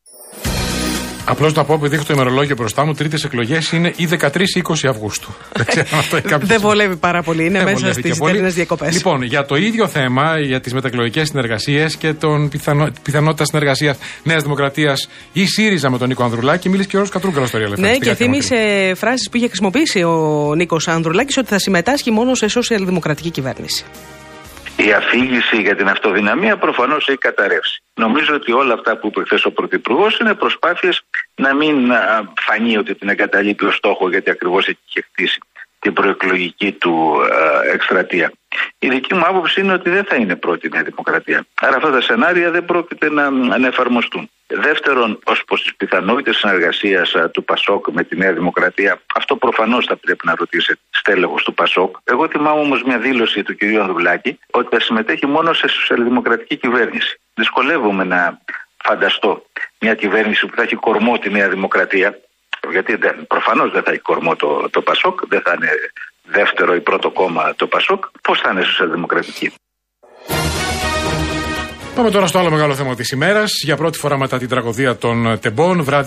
Απλώς να πω, επειδή έχω το ημερολόγιο μπροστά μου, τρίτες εκλογές είναι ή 13 ή 20 Αυγούστου. Δεν βολεύει πάρα πολύ, είναι μέσα στις θερινές διακοπές. Λοιπόν, για το ίδιο θέμα, για τις μεταεκλογικές συνεργασίες και την πιθανότητα συνεργασίας Νέας Δημοκρατίας ή ΣΥΡΙΖΑ με τον Νίκο Ανδρουλάκη, μίλησε και ο Κατρούγκαλος στο Real FM. Ναι, και θύμισε φράσεις που είχε χρησιμοποιήσει ο Νίκος Ανδρουλάκης, ότι θα συμμετάσχει μόνο σε σοσιαλδημοκρατική κυβέρνηση. Η αφήγηση για την αυτοδυναμία προφανώς έχει καταρρεύσει. Νομίζω ότι όλα αυτά που είπε χθες ο Πρωθυπουργός είναι προσπάθειες να μην φανεί ότι την εγκαταλείπει ως στόχο, γιατί ακριβώς έχει χτίσει την προεκλογική του εκστρατεία. Η δική μου άποψη είναι ότι δεν θα είναι πρώτη Νέα Δημοκρατία. Άρα αυτά τα σενάρια δεν πρόκειται να εφαρμοστούν. Δεύτερον, ως προς τις πιθανότητες συνεργασίας του Πασόκ με τη Νέα Δημοκρατία, αυτό προφανώς θα πρέπει να ρωτήσετε στέλεχος του Πασόκ. Εγώ θυμάμαι όμως μια δήλωση του κ. Ανδρουλάκη ότι θα συμμετέχει μόνο σε σοσιαλδημοκρατική κυβέρνηση. Δυσκολεύομαι να φανταστώ μια κυβέρνηση που θα έχει κορμό τη Νέα Δημοκρατία, γιατί προφανώς δεν θα έχει κορμό το Πασόκ, δεν θα είναι δεύτερο ή πρώτο κόμμα το Πασόκ. Πώς θα είναι σοσιαλδημοκρατική? Πάμε τώρα στο άλλο μεγάλο θέμα της ημέρας. Για πρώτη φορά μετά την τραγωδία των Τεμπών, βράδυ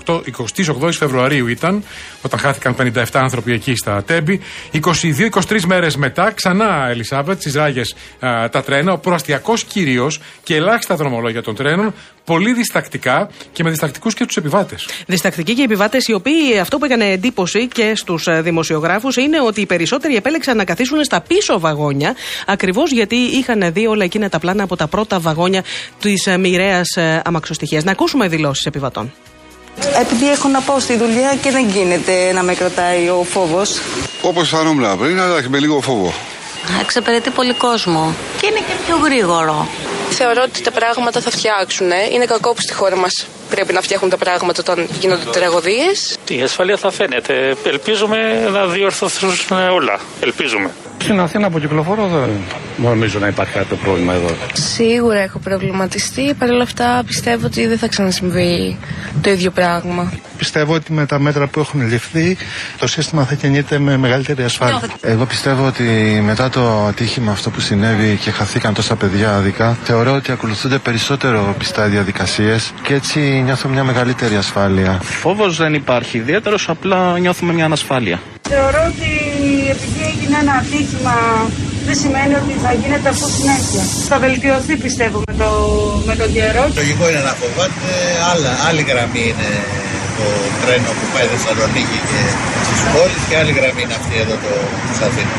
28 Φεβρουαρίου ήταν, όταν χάθηκαν 57 άνθρωποι εκεί στα Τέμπη. 22-23 μέρες μετά, ξανά, Ελισάβετ, στις ράγες τα τρένα, ο προαστιακός κυρίως και ελάχιστα δρομολόγια των τρένων, πολύ διστακτικά, και με διστακτικούς και τους επιβάτες. Διστακτικοί και οι επιβάτες, οι οποίοι, αυτό που έκανε εντύπωση και στους δημοσιογράφους, είναι ότι οι περισσότεροι επέλεξαν να καθίσουν στα πίσω βαγόνια, ακριβώς γιατί είχαν δει όλα εκείνα τα πλάνα από τα πρώτα βαγόνια της μοιραίας αμαξοστοιχίας. Να ακούσουμε δηλώσεις επιβατών. Επειδή έχω να πάω στη δουλειά και δεν γίνεται να με κρατάει ο φόβος. Όπως αισθανόμουν πριν, αλλά με λίγο φόβο. Εξυπηρετεί πολύ κόσμο και είναι και πιο γρήγορο. Θεωρώ ότι τα πράγματα θα φτιάξουν. Είναι κακό που στη χώρα μας πρέπει να φτιάχνουν τα πράγματα όταν γίνονται τραγωδίες. Η ασφαλεία θα φαίνεται. Ελπίζουμε να διορθωθούν όλα. Ελπίζουμε. Στην Αθήνα που κυκλοφορώ δεν νομίζω να υπάρχει κάποιο πρόβλημα εδώ. Σίγουρα έχω προβληματιστεί. Παρ' όλα αυτά πιστεύω ότι δεν θα ξανασυμβεί το ίδιο πράγμα. Πιστεύω ότι με τα μέτρα που έχουν ληφθεί το σύστημα θα κινείται με μεγαλύτερη ασφάλεια. Εγώ πιστεύω ότι μετά το ατύχημα αυτό που συνέβη και χαθήκαν τόσα παιδιά άδικα, θεωρώ ότι ακολουθούνται περισσότερο πιστά διαδικασίες και έτσι νιώθω μια μεγαλύτερη ασφάλεια. Φόβος δεν υπάρχει ιδιαίτερος, απλά νιώθουμε μια ανασφάλεια. Θεωρώ ότι επειδή έγινε ένα ατύχημα δεν σημαίνει ότι θα γίνεται αυτό συνέχεια. Θα βελτιωθεί, πιστεύω, με τον καιρό. Λογικό είναι να φοβάται. Άλλη γραμμή είναι το τρένο που πάει Θεσσαλονίκη και στις πόλεις, και άλλη γραμμή είναι αυτή εδώ της Αθήνας.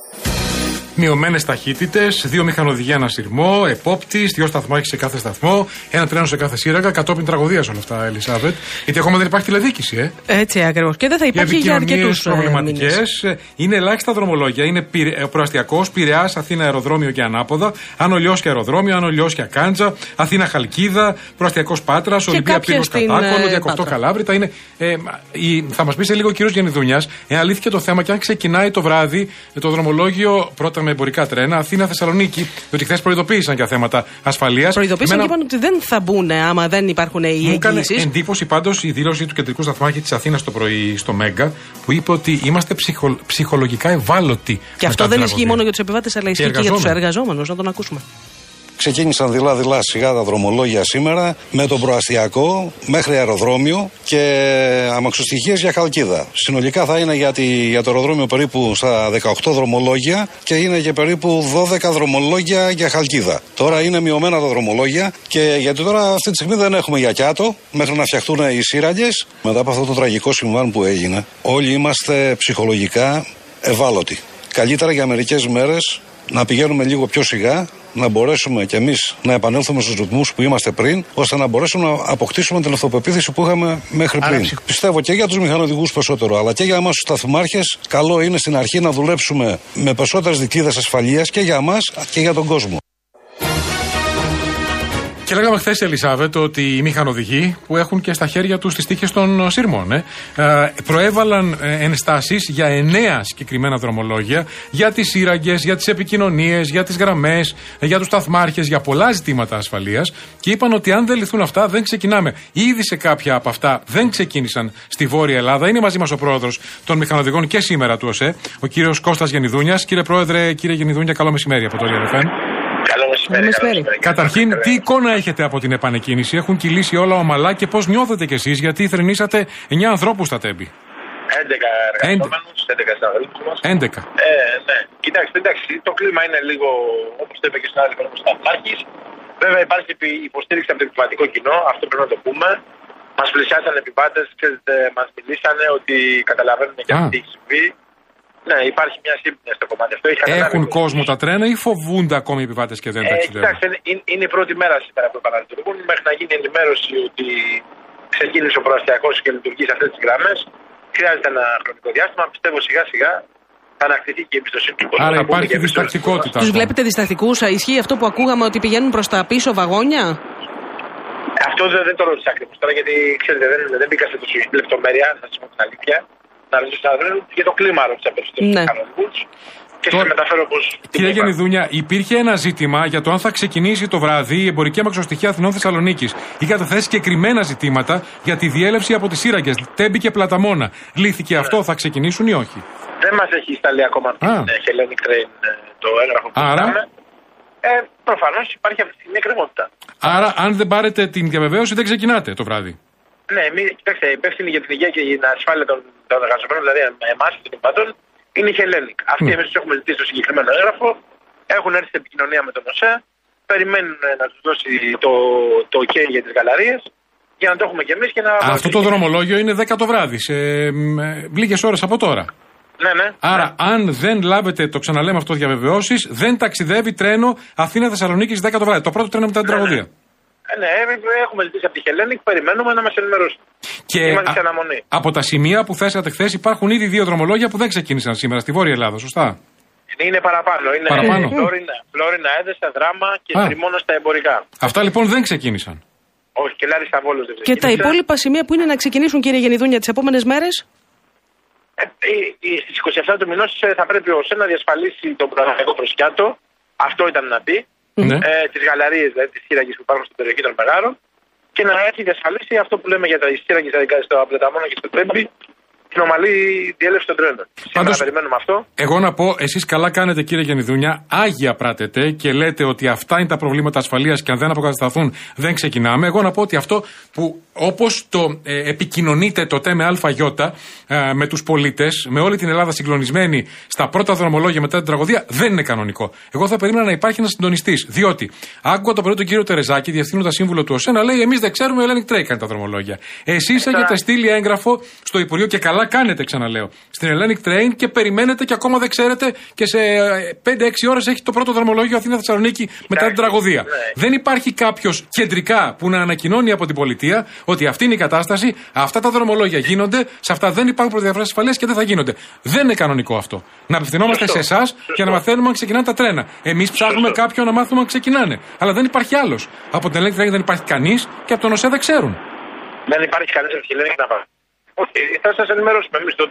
Μειωμένες ταχύτητες, 2 μηχανοδηγεία, ένα σειρμό, επόπτης, 2 σταθμάρχες σε κάθε σταθμό, ένα τρένο σε κάθε σύραγγα, κατόπιν τραγωδίας όλα αυτά, Ελισάβετ. Γιατί ακόμα δεν υπάρχει τηλεδιοίκηση, Έτσι ακριβώς. Και δεν θα υπάρχει για αρκετούς προβληματικές. Είναι ελάχιστα δρομολόγια. Είναι προαστιακός, Πειραιάς, Αθήνα αεροδρόμιο και ανάποδα, Άνω Λιώσια αεροδρόμιο, Άνω Λιώσια Κάντζα, Αθήνα Χαλκίδα, προαστιακός Πάτρας, Ολυμπία Πύργος Κατάκολο, Διακοπτό Καλάβρητα. Είναι, θα μας πει σε λίγο ο κύριος Γενιδούνιας, εάν αλήθηκε το θέμα και αν ξεκινάει το βράδυ το δρομολόγιο πρώτα με εμπορικά τρένα Αθήνα-Θεσσαλονίκη, διότι χθες προειδοποίησαν για θέματα ασφαλείας. Προειδοποίησαν και είπαν ότι δεν θα μπουν άμα δεν υπάρχουν οι εγγύησεις. Μου έκανε εντύπωση πάντως η δήλωση του κεντρικού σταθμάρχη της Αθήνας το πρωί στο Μέγκα, που είπε ότι είμαστε ψυχολογικά ευάλωτοι. Και αυτό δεν ισχύει μόνο για τους επιβάτες, αλλά ισχύει και για τους εργαζόμενους. Να τον ακούσουμε. Ξεκίνησαν δειλά-δειλά σιγά τα δρομολόγια σήμερα με τον προαστιακό μέχρι αεροδρόμιο και αμαξοστοιχείες για Χαλκίδα. Συνολικά θα είναι για το αεροδρόμιο περίπου στα 18 δρομολόγια και είναι και περίπου 12 δρομολόγια για Χαλκίδα. Τώρα είναι μειωμένα τα δρομολόγια και γιατί τώρα αυτή τη στιγμή δεν έχουμε για Κιάτο μέχρι να φτιαχτούν οι σύραγγες. Μετά από αυτό το τραγικό συμβάν που έγινε, όλοι είμαστε ψυχολογικά ευάλωτοι. Καλύτερα για μερικές μέρες να πηγαίνουμε λίγο πιο σιγά, να μπορέσουμε κι εμείς να επανέλθουμε στους ρυθμούς που είμαστε πριν, ώστε να μπορέσουμε να αποκτήσουμε την αυτοπεποίθηση που είχαμε μέχρι πριν. Πιστεύω και για τους μηχανοδηγούς περισσότερο, αλλά και για εμάς τους σταθμάρχες, καλό είναι στην αρχή να δουλέψουμε με περισσότερες δικλείδες ασφαλείας και για εμάς και για τον κόσμο. Και λέγαμε χθες, Ελισάβετ, ότι οι μηχανοδηγοί που έχουν και στα χέρια τους τις τύχες των σύρμων προέβαλαν ενστάσεις για 9 συγκεκριμένα δρομολόγια, για τις σύραγγες, για τις επικοινωνίες, για τις γραμμές, για τους σταθμάρχες, για πολλά ζητήματα ασφαλείας και είπαν ότι αν δεν λυθούν αυτά δεν ξεκινάμε. Ήδη σε κάποια από αυτά δεν ξεκίνησαν στη Βόρεια Ελλάδα. Είναι μαζί μας ο πρόεδρος των μηχανοδηγών και σήμερα του ΟΣΕ, ο κύριος Κώστας Γενιδούνιας. Κύριε Πρόεδρε, κύριε Γενιδούνια, καλό μεσημέρι από το RFM. Καταρχήν, τι εικόνα έχετε από την επανεκκίνηση? Έχουν κυλήσει όλα ομαλά και πώς νιώθετε κι εσείς? Γιατί θρηνήσατε 9 ανθρώπους στα Τέμπη. 11 εργαζόμενους, 11 συναδέλφους μας. 11. Ναι. Κοιτάξτε, εντάξει, το κλίμα είναι λίγο, όπως το είπε και στον άλλο σταθμάρχης. Βέβαια υπάρχει υποστήριξη από το επιβατικό κοινό, αυτό πρέπει να το πούμε. Μας πλησιάσαν επιβάτες, μας μιλήσανε ότι καταλαβαίνουν και τι έχει συμβεί. Ναι, υπάρχει μια σύμπνοια στο κομμάτι αυτό. Έχουν κόσμο τα τρένα ή φοβούνται ακόμη οι επιβάτες και δεν ταξιδεύουν? Κοιτάξτε, είναι η πρώτη μέρα σήμερα που επαναλειτουργούν. Μέχρι να γίνει ενημέρωση ότι ξεκίνησε ο προαστιακός και λειτουργεί σε αυτές τις γραμμές, χρειάζεται ένα χρονικό διάστημα. Πιστεύω σιγά σιγά θα ανακτηθεί και η εμπιστοσύνη του κόσμου. Άρα υπάρχει διστακτικότητα. Τους βλέπετε διστακτικούς? Ισχύει αυτό που ακούγαμε ότι πηγαίνουν προς τα πίσω βαγόνια? Αυτό δεν το ρώτησα ακριβώς τώρα, γιατί ξέρετε, δεν μπήκα σε τόσο λεπτομέρεια, να σας πω την αλήθεια. Να ρωτήσω για το κλίμα, ρώτησα περισσότερο στους κανονικούς και σε μεταφέρω πως... Κύριε Γενιδούνια, υπήρχε ένα ζήτημα για το αν θα ξεκινήσει το βράδυ η εμπορική αμαξοστοιχεία Αθηνών-Θεσσαλονίκης. Είχατε θέσει συγκεκριμένα ζητήματα για τη διέλευση από τις σύραγγες Τέμπη και Πλαταμόνα. Λύθηκε αυτό, θα ξεκινήσουν ή όχι? Δεν μας έχει σταλεί ακόμα την Hellenic Train το έγγραφο που είχαμε. Προφανώς υπάρχει αυτή τη στιγμή εκκρεμότητα. Άρα, αν δεν πάρετε την διαβεβαίωση, δεν ξεκινάτε το βράδυ? Ναι, κοιτάξτε, υπεύθυνοι για την υγεία και την ασφάλεια των εργαζομένων, δηλαδή εμάς και των επιβατών, είναι η Hellenic. Αυτοί εμείς τους έχουμε ζητήσει το συγκεκριμένο έγγραφο, έχουν έρθει σε επικοινωνία με τον ΟΣΕ, περιμένουν να τους δώσει το OK για τις γαλαρίες, για να το έχουμε κι εμείς και να... Αυτό το δρομολόγιο είναι 10 το βράδυ, σε λίγες ώρες από τώρα. Ναι. Άρα, αν δεν λάβετε, το ξαναλέμε αυτό, διαβεβαιώσεις, δεν ταξιδεύει τρένο Αθήνα-Θεσσαλονίκης 10 το βράδυ. Το πρώτο τρένο μετά την τραγωδία. Ναι, έχουμε ζητήσει από τη Hellenic, περιμένουμε να μας ενημερώσουν. Και είμαστε σε αναμονή. Από τα σημεία που θέσατε χθες υπάρχουν ήδη 2 δρομολόγια που δεν ξεκίνησαν σήμερα στη Βόρεια Ελλάδα, σωστά? Είναι παραπάνω. Είναι Φλόρινα, Έδεσα, Δράμα και Τριμώνα στα εμπορικά. Αυτά λοιπόν δεν ξεκίνησαν? Όχι, και Λάρισα Βόλος δεν ξεκίνησαν. Και τα υπόλοιπα σημεία που είναι να ξεκινήσουν, κύριε Γενιδούνια, τις επόμενες μέρες? Στις 27 του μηνός θα πρέπει ο ΟΣΕ να διασφαλίσει τον προαστιακό προς Κιάτο. Αυτό ήταν να πει. Τις γαλαρίες, δηλαδή τις σύραγγες που υπάρχουν στην περιοχή των Μεγάρων, και να έχει διασφαλίσει αυτό που λέμε για τα σύραγγες στο Πλαταμόνα και στο Τέμπη, την ομαλή διέλευση των τρένων. Σήμερα περιμένουμε αυτό. Εγώ να πω, εσείς καλά κάνετε, κύριε Γενιδούνια, άγια πράτετε και λέτε ότι αυτά είναι τα προβλήματα ασφαλείας και αν δεν αποκατασταθούν δεν ξεκινάμε. Εγώ να πω ότι αυτό που όπως το επικοινωνείτε το ΤΕ με ΑΙ με τους πολίτες, με όλη την Ελλάδα συγκλονισμένη στα πρώτα δρομολόγια μετά την τραγωδία, δεν είναι κανονικό. Εγώ θα περίμενα να υπάρχει ένας συντονιστής. Διότι άκουγα το πρωί τον κύριο Τερεζάκη, διευθύνοντα σύμβουλο του ΟΣΕ, να λέει: εμείς δεν ξέρουμε, η Hellenic Train κάνει τα δρομολόγια. Εσείς έχετε στείλει έγγραφο στο Υπουργείο και καλά κάνετε, ξαναλέω, στην Hellenic Train και περιμένετε και ακόμα δεν ξέρετε και σε 5-6 ώρες έχει το πρώτο δρομολόγιο Αθήνα-Θεσσαλονίκη μετά την τραγωδία. Δεν υπάρχει κάποιος κεντρικά που να ανακοινώνει από την πολιτεία ότι αυτή είναι η κατάσταση, αυτά τα δρομολόγια γίνονται, σε αυτά δεν υπάρχουν προδιαγραφές ασφαλείας και δεν θα γίνονται. Δεν είναι κανονικό αυτό. Να απευθυνόμαστε σε εσάς και να μαθαίνουμε αν ξεκινάνε τα τρένα. Εμείς ψάχνουμε κάποιον να μάθουμε αν ξεκινάνε. Αλλά δεν υπάρχει άλλος. Από την Hellenic Train δεν υπάρχει κανείς και από τον ΟΣΕ δεν ξέρουν. Δεν υπάρχει κανείς από την Hellenic να πάει. Όχι, θα σας ενημερώσουμε εμείς τότε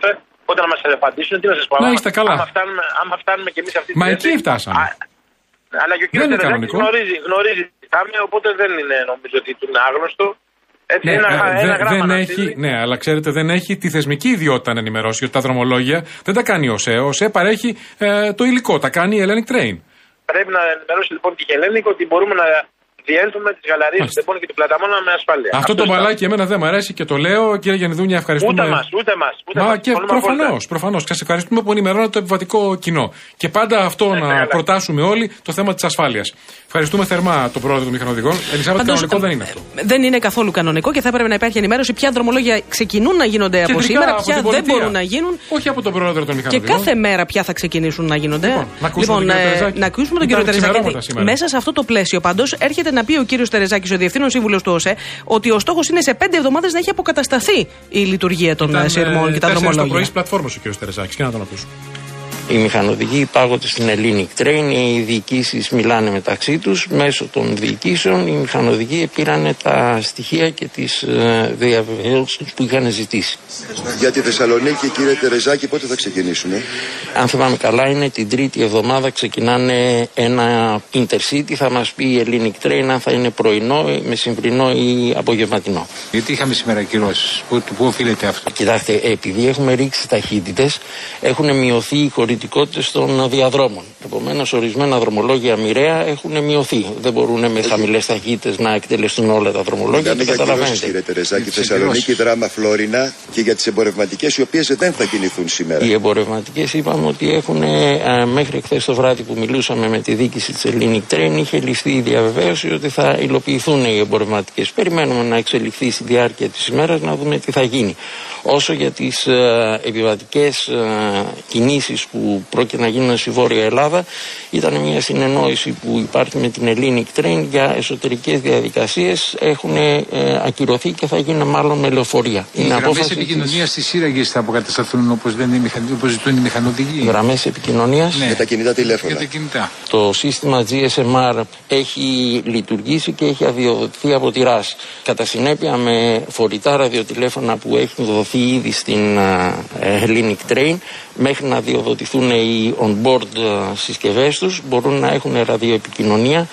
Όταν μας ελεφαντήσουν, τι να σας πω. Να είστε καλά. Άμα φτάνουμε κι εμείς αυτή τη θέση. Μα εκεί φτάσαμε. Αλλά και ο κ. Τερεζάκης γνωρίζει τι θα είναι, οπότε δεν είναι, νομίζω ότι του είναι άγνωστο. Έτσι, δεν έχει, ναι, αλλά ξέρετε, δεν έχει τη θεσμική ιδιότητα να ενημερώσει ότι τα δρομολόγια δεν τα κάνει ο ΟΣΕ. Ο ΟΣΕ παρέχει το υλικό, τα κάνει η Hellenic Train. Πρέπει να ενημερώσει λοιπόν και η Hellenic ότι μπορούμε να διέλθουμε τις γαλαρίες του Τεμπών και του Πλαταμόνα με ασφάλεια. Αυτό το μπαλάκι εμένα δεν μου αρέσει και το λέω, κύριε Γεννηδούνια, ευχαριστούμε. Ούτε μας. Και προφανώς. Σας ευχαριστούμε που ενημερώνετε το επιβατικό κοινό. Και πάντα αυτό να προτάσουμε όλοι, το θέμα της ασφάλειας. Ευχαριστούμε θερμά τον πρόεδρο των μηχανοδηγών. Ελισάβετ, κανονικό δεν είναι αυτό. Δεν είναι καθόλου κανονικό και θα έπρεπε να υπάρχει ενημέρωση ποια δρομολόγια ξεκινούν να γίνονται από σήμερα, ποια δεν μπορούν να γίνουν. Όχι από τον πρόεδρο των μηχανοδηγών. Και κάθε μέρα ποια θα ξεκινήσουν να γίνονται. Λοιπόν, να ακούσουμε τον κύριο Τερεζάκη. Μέσα σε αυτό το πλαίσιο πάντως έρχεται να πει ο κύριος Τερεζάκης, ο Διευθύνων Σύμβουλος του ΟΣΕ, ότι ο στόχος είναι σε 5 εβδομάδες να έχει αποκατασταθεί η λειτουργία των σειρμών και τα δρομολόγια. Στο πρωί της πλατφόρμας ο κύριος Τερεζάκης, και να τον ακούσουμε. Οι μηχανοδηγοί υπάγονται στην Hellenic Train, οι διοικήσεις μιλάνε μεταξύ τους. Μέσω των διοικήσεων οι μηχανοδηγοί πήραν τα στοιχεία και τις διαβεβαιώσεις που είχαν ζητήσει. Για τη Θεσσαλονίκη, κύριε Τερεζάκη, πότε θα ξεκινήσουν? Αν θυμάμαι καλά, είναι την τρίτη εβδομάδα ξεκινάνε ένα Intercity. Θα μας πει η Hellenic Train αν θα είναι πρωινό, μεσημβρινό ή απογευματινό. Γιατί είχαμε σήμερα κυρώσεις, πού οφείλεται αυτό? Κοιτάξτε, επειδή έχουμε ρίξει ταχύτητες, έχουν μειωθεί οι χωρητικότητες των διαδρόμων. Επομένως, ορισμένα δρομολόγια μοιραία έχουν μειωθεί. Δεν μπορούν με χαμηλές ταχύτητες να εκτελεστούν όλα τα δρομολόγια. Μιλάμε για κυρώσεις, κύριε Τερεζάκη, Θεσσαλονίκη, Δράμα, Φλόρινα, και για τις εμπορευματικές, οι οποίες δεν θα κινηθούν σήμερα. Οι εμπορευματικές είπαμε ότι έχουν μέχρι χθες το βράδυ που μιλούσαμε με τη διοίκηση της Hellenic Train, είχε ληφθεί η διαβεβαίωση ότι θα υλοποιηθούν οι εμπορευματικές. Περιμένουμε να εξελιχθεί στη διάρκεια της ημέρας να δούμε τι θα γίνει. Όσο για τις επιβατικές κινήσεις που πρόκειται να γίνουν στη Βόρεια Ελλάδα, ήταν μια συνεννόηση που υπάρχει με την Hellenic Train για εσωτερικές διαδικασίες. Έχουν ακυρωθεί και θα γίνουν μάλλον με λεωφορεία. Οι γραμμές επικοινωνίας στις σύραγγες θα αποκατασταθούν όπως ζητούν οι μηχανοδηγοί. Γραμμές επικοινωνίας. Ναι. Για τα κινητά τηλέφωνα. Για τα κινητά. Το σύστημα GSMR έχει λειτουργήσει και έχει αδειοδοτηθεί από τη RAS. Κατά συνέπεια, με φορητά ραδιοτηλέφωνα που έχουν δοθεί ήδη στην Hellenic Train, μέχρι να διοδοτηθούν οι on-board συσκευές τους, μπορούν να έχουν ραδιοεπικοινωνία.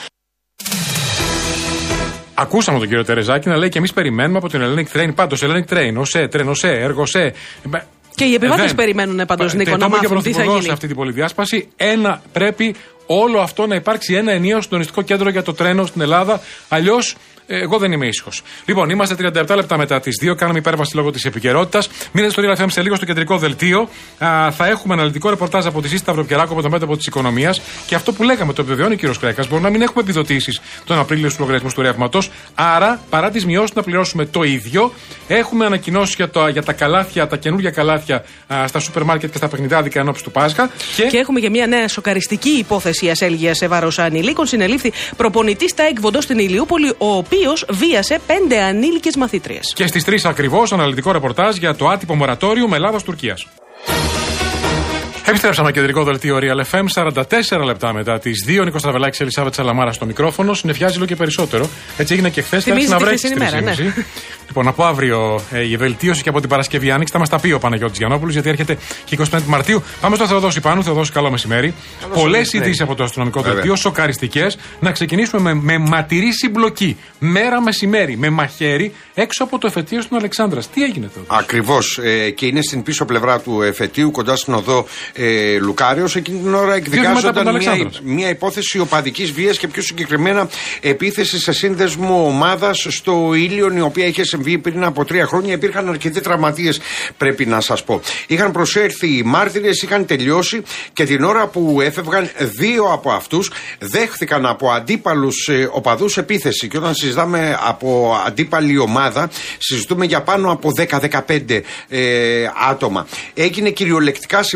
Ακούσαμε τον κύριο Τερεζάκη να λέει και εμείς περιμένουμε από την Hellenic Train. Πάντως, Hellenic Train, ΟΣΕ, Τρενοσέ, Εργοσέ. Και οι επιβάτες περιμένουν πάντως, Νίκο, να μάθουν τι θα γίνει. Σε αυτή την πολυδιάσπαση, πρέπει όλο αυτό να υπάρξει ένα ενιαίο συντονιστικό κέντρο για το τρένο στην Ελλάδα. Αλλιώς, εγώ δεν είμαι ήσυχος. Λοιπόν, είμαστε 37 λεπτά μετά τις 2. Κάναμε υπέρβαση λόγω της επικαιρότητας. Μείνετε στο Real FM σε λίγο στο κεντρικό δελτίο. Θα έχουμε αναλυτικό ρεπορτάζ από τη Σύστη Σταυροπιεράκου από το μέτωπο της οικονομίας. Και αυτό που λέγαμε, το επιβεβαιώνει ο κ. Κρέκας, μπορεί να μην έχουμε επιδοτήσεις τον Απρίλιο στους λογαριασμούς του ρεύματος. Άρα, παρά τις μειώσεις, να πληρώσουμε το ίδιο. Έχουμε ανακοινώσει για τα καλάθια, τα καινούργια καλάθια στα σούπερ μάρκετ και στα παιχνιδάδικα ενόψει του Πάσχα. Και έχουμε και μια νέα σοκαριστική υπόθεση ασέλγειας σε βάρος ανηλίκων. Συνελήφθη προπονητής ΤΑΕΚ Βοντό στην Ηλιούπολη, ο οποίος βίασε 5 ανήλικες μαθήτριες. Και στις 3 ακριβώς αναλυτικό ρεπορτάζ για το άτυπο μορατόριο με Ελλάδας-Τουρκίας. Επιστρέψαμε κεντρικό δελτίο Real FM, 44 λεπτά μετά τις 2. Νίκος Τραβελάκης, Ελισάβετ Σαλαμάρα στο μικρόφωνο. Συνεφιάζει λίγο και περισσότερο. Έτσι έγινε και χθες. Θα να βρέξει στην ημέρα. Ναι. Λοιπόν, από αύριο η βελτίωση και από την Παρασκευή Άνοιξη θα μας τα πει ο Παναγιώτης Γιαννόπουλος, γιατί έρχεται και 25 Μαρτίου. Πάμε στο Θεοδόση Πάνου. Θεοδόση, καλό μεσημέρι. Πολλές ειδήσεις από το αστυνομικό δελτίο, σοκαριστικές. Να ξεκινήσουμε με ματηρή συμπλοκή. Μέρα μεσημέρι, με μαχαίρι, έξω από το εφετείο στην Αλεξάνδρας. Τι έγινε τότε? Ακριβώς. Και είναι στην πίσω πλευρά του εφετείου, κοντά στην οδό Λουκάριος. Εκείνη την ώρα εκδικάζονταν μια υπόθεση οπαδικής βίας και πιο συγκεκριμένα επίθεση σε σύνδεσμο ομάδας στο Ήλιον, η οποία είχε συμβεί πριν από 3 χρόνια. Υπήρχαν αρκετοί τραυματίες, πρέπει να σας πω. Είχαν προσέρθει οι μάρτυρες, είχαν τελειώσει και την ώρα που έφευγαν, 2 από αυτούς δέχθηκαν από αντίπαλους οπαδούς επίθεση. Και όταν συζητάμε από αντίπαλη ομάδα, συζητούμε για πάνω από 10-15 άτομα. Έγινε κυριολεκτικά συμπλοκή.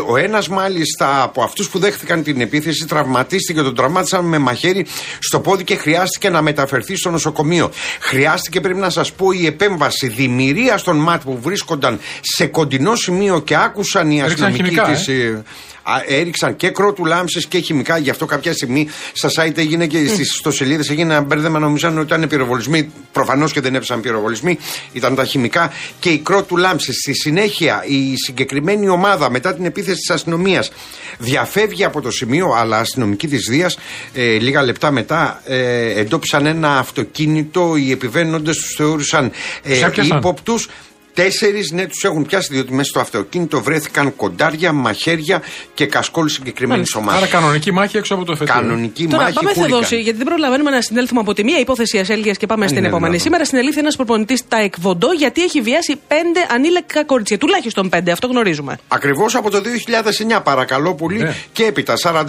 Ο ένας μάλιστα από αυτούς που δέχτηκαν την επίθεση τραυματίστηκε, τον τραυμάτισαν με μαχαίρι στο πόδι και χρειάστηκε να μεταφερθεί στο νοσοκομείο. Χρειάστηκε, πρέπει να σας πω, η επέμβαση δημιουργίας των ΜΑΤ που βρίσκονταν σε κοντινό σημείο και άκουσαν οι αστυνομικοί της. Έριξαν και κρότου λάμψης και χημικά. Γι' αυτό κάποια στιγμή στα site έγινε και στις ιστοσελίδες έγινε ένα μπέρδεμα. Νομίζαν ότι ήταν πυροβολισμοί. Προφανώς και δεν έπεσαν πυροβολισμοί. Ήταν τα χημικά και η κρότου λάμψης. Στη συνέχεια, η συγκεκριμένη ομάδα μετά την επίθεση της αστυνομίας διαφεύγει από το σημείο. Αλλά αστυνομικοί της Δίας λίγα λεπτά μετά εντόπισαν ένα αυτοκίνητο. Οι επιβαίνοντες τους θεώρησαν ύποπτους. 4 τους έχουν πιάσει, διότι μέσα στο αυτοκίνητο βρέθηκαν κοντάρια, μαχαίρια και κασκόλ συγκεκριμένης ομάδας. Άρα κανονική μάχη έξω από το εφετείο. Κανονική Τώρα, μάχη. Πάμε Θεοδόση, γιατί δεν προλαβαίνουμε να συνέλθουμε από τη μία υπόθεση ασέλγειας και πάμε στην επόμενη. Σήμερα συνελήφθη ένας προπονητής Ταεκβοντό γιατί έχει βιάσει 5 ανήλικα κορίτσια. Τουλάχιστον 5, αυτό γνωρίζουμε. Ακριβώς από το 2009, παρακαλώ πολύ. Ναι. Και έπειτα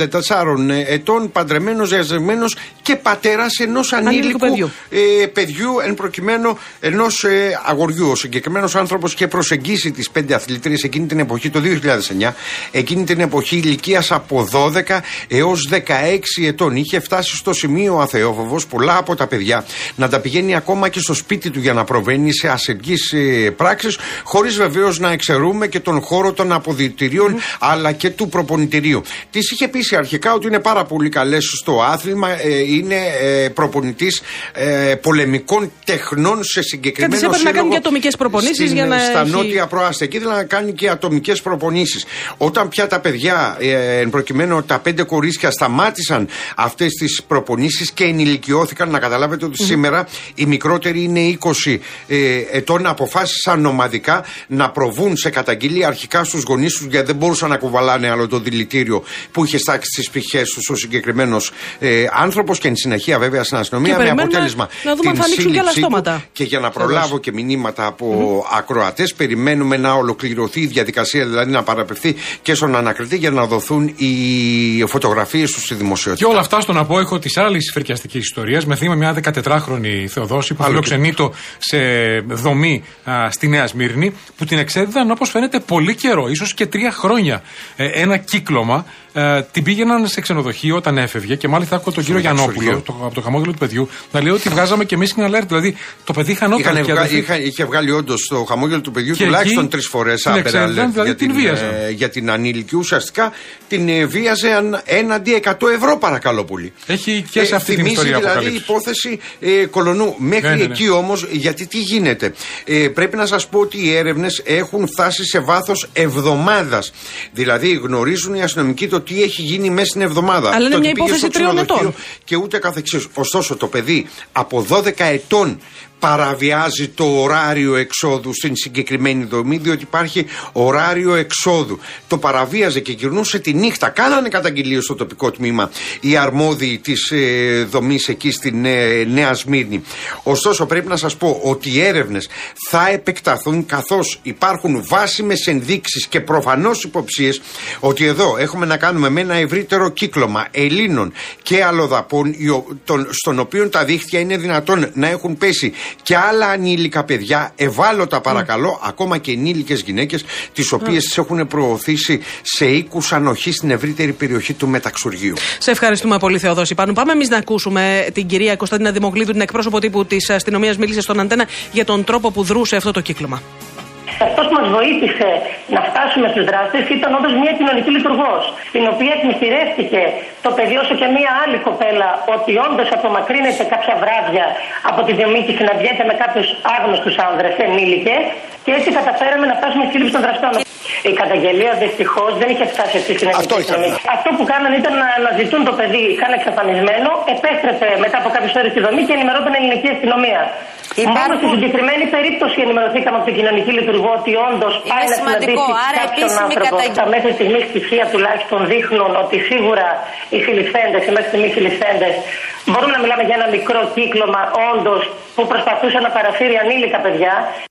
44 ετών, παντρεμένος, διαζευμένος και πατέρας ενός ανήλικου παιδιού, εν προκειμένου ενός αγοριού. Ο συγκεκριμένος άνθρωπος και προσεγγίσει τις 5 αθλητρίες εκείνη την εποχή, το 2009, εκείνη την εποχή ηλικίας από 12 έως 16 ετών. Είχε φτάσει στο σημείο ο αθεόφοβος πολλά από τα παιδιά να τα πηγαίνει ακόμα και στο σπίτι του για να προβαίνει σε ασεργείς πράξεις, χωρίς βεβαίως να εξαιρούμε και τον χώρο των αποδυτηρίων αλλά και του προπονητηρίου. Της είχε πείσει αρχικά ότι είναι πάρα πολύ καλές στο άθλημα, είναι προπονητής πολεμικών τεχνών σε συγκεκριμένο σύλλογο. Και της έπαιρνε να κάνει και ατομικές προπονήσεις. Στα νότια προάστα. Εκεί ήθελα να κάνει και ατομικές προπονήσεις. Όταν πια τα παιδιά, εν προκειμένου τα 5 κορίτσια, σταμάτησαν αυτές τις προπονήσεις και ενηλικιώθηκαν, να καταλάβετε ότι σήμερα οι μικρότεροι είναι 20 ετών, αποφάσισαν ομαδικά να προβούν σε καταγγελία αρχικά στους γονείς τους, γιατί δεν μπορούσαν να κουβαλάνε άλλο το δηλητήριο που είχε στάξει στις πηχές τους ο συγκεκριμένος άνθρωπος, και εν συνεχεία βέβαια στην αστυνομία, με αποτέλεσμα την σύλληψή του. Και για να προλάβω και μηνύματα από ακροατές, περιμένουμε να ολοκληρωθεί η διαδικασία, δηλαδή να παραπευθεί και στον ανακριτή για να δοθούν οι φωτογραφίες του στη δημοσιότητα. Και όλα αυτά στον απόϊχο της άλλης φρικιαστικής ιστορίας, με θύμα μια 14χρονη Θεοδόση που φιλοξενείτο σε δομή στη Νέα Σμύρνη, που την εξέδιδαν όπως φαίνεται πολύ καιρό, ίσως και 3 χρόνια. Ένα κύκλωμα. Την πήγαιναν σε ξενοδοχείο όταν έφευγε, και μάλιστα άκουγα τον κύριο Γιαννόπουλο από το χαμόγελο του παιδιού να λέει ότι βγάζαμε και εμείς την alert. Δηλαδή το παιδί χανόταν. Είχε βγάλει όντως το χαμόγελο του παιδιού τουλάχιστον 3 φορές άπερα alert δηλαδή για την ανήλικη. Ουσιαστικά την βίαζε έναντι 100 ευρώ, παρακαλώ πολύ. Έχει και σε αυτή την ιστορία δηλαδή η υπόθεση Κολονού. Μέχρι εκεί όμως, γιατί τι γίνεται. Πρέπει να σας πω ότι οι έρευνες έχουν φτάσει σε βάθος εβδομάδας. Δηλαδή γνωρίζουν οι αστυνομικοί το τι έχει γίνει μέσα στην εβδομάδα. Αλλά είναι μια υπόθεση 3 ετών. Και ούτε καθεξής. Ωστόσο το παιδί από 12 ετών παραβιάζει το ωράριο εξόδου στην συγκεκριμένη δομή, διότι υπάρχει ωράριο εξόδου. Το παραβίαζε και γυρνούσε τη νύχτα. Κάνανε καταγγελίες στο τοπικό τμήμα οι αρμόδιοι της δομής εκεί στην Νέα Σμύρνη. Ωστόσο πρέπει να σας πω ότι οι έρευνες θα επεκταθούν, καθώς υπάρχουν βάσιμες ενδείξεις και προφανώς υποψίες ότι εδώ έχουμε να κάνουμε με ένα ευρύτερο κύκλωμα Ελλήνων και αλλοδαπών, στον οποίο τα δίχτυα είναι δυνατόν να έχουν πέσει και άλλα ανήλικα παιδιά, ευάλωτα παρακαλώ, ακόμα και ενήλικες γυναίκες, τις οποίες τις έχουν προωθήσει σε οίκους ανοχής στην ευρύτερη περιοχή του Μεταξουργείου. Σε ευχαριστούμε πολύ, Θεοδόση. Πάμε εμείς να ακούσουμε την κυρία Κωνσταντίνα Δημοκλήδου, την εκπρόσωπο τύπου της αστυνομίας, μίλησε στον Αντένα για τον τρόπο που δρούσε αυτό το κύκλωμα. Αυτό που μας βοήθησε να φτάσουμε στους δράστες ήταν όντως μια κοινωνική λειτουργός, την οποία εκμυστηρεύτηκε το παιδί όσο και μια άλλη κοπέλα ότι όντως απομακρύνεται κάποια βράδια από τη δομή και συναντιέται με κάποιους άγνωστους άνδρες ενήλικες, και έτσι καταφέραμε να φτάσουμε στη σύλληψη των δραστών. Η καταγγελία δυστυχώς δεν είχε φτάσει αυτή στην αστυνομία. Αυτό που κάνανε ήταν να αναζητούν το παιδί, είχαν εξαφανισμένο, επέστρεψε μετά από κάποιες ώρες στη δομή και ενημερώταν η ελληνική αστυνομία. Μόνο στη συγκεκριμένη περίπτωση ενημερωθήκαμε από την κοινωνική λειτουργό ότι όντως πάει να συναντήσει κάποιον άνθρωπο. Τα μέχρι στιγμή στοιχεία τουλάχιστον δείχνουν ότι σίγουρα οι συλληφθέντες, οι μέχρι στιγμή συλληφθέντες, μπορούμε να μιλάμε για ένα μικρό κύκλωμα όντως που προσπαθούσε να παρασύρει ανήλικα παιδιά.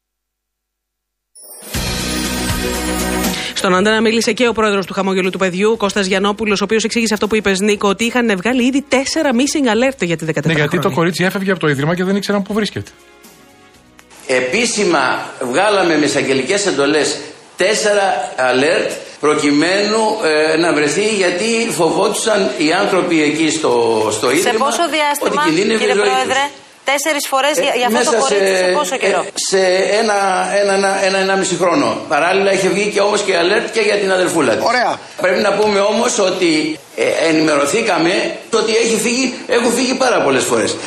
Στον Αντένα μίλησε και ο πρόεδρος του χαμόγελου του παιδιού, Κώστας Γιαννόπουλος, ο οποίος εξήγησε αυτό που είπες, Νίκο, ότι είχαν βγάλει ήδη 4 missing alert για τη 14χρονη. Ναι, γιατί το κορίτσι έφευγε από το ίδρυμα και δεν ήξεραν πού βρίσκεται. Επίσημα βγάλαμε με εισαγγελικές εντολές 4 alert προκειμένου να βρεθεί, γιατί φοβόντουσαν οι άνθρωποι εκεί στο ίδρυμα. Σε πόσο διάστημα, κύριε Πρόεδρε? 4 φορές για αυτό το κορίτσι, σε πόσο καιρό? Σε ένα-1,5 χρόνο. Παράλληλα είχε βγει και όμως και alert και για την αδερφούλα της. Ωραία. Πρέπει να πούμε όμως ότι ενημερωθήκαμε ότι έχουν φύγει πάρα πολλές φορές.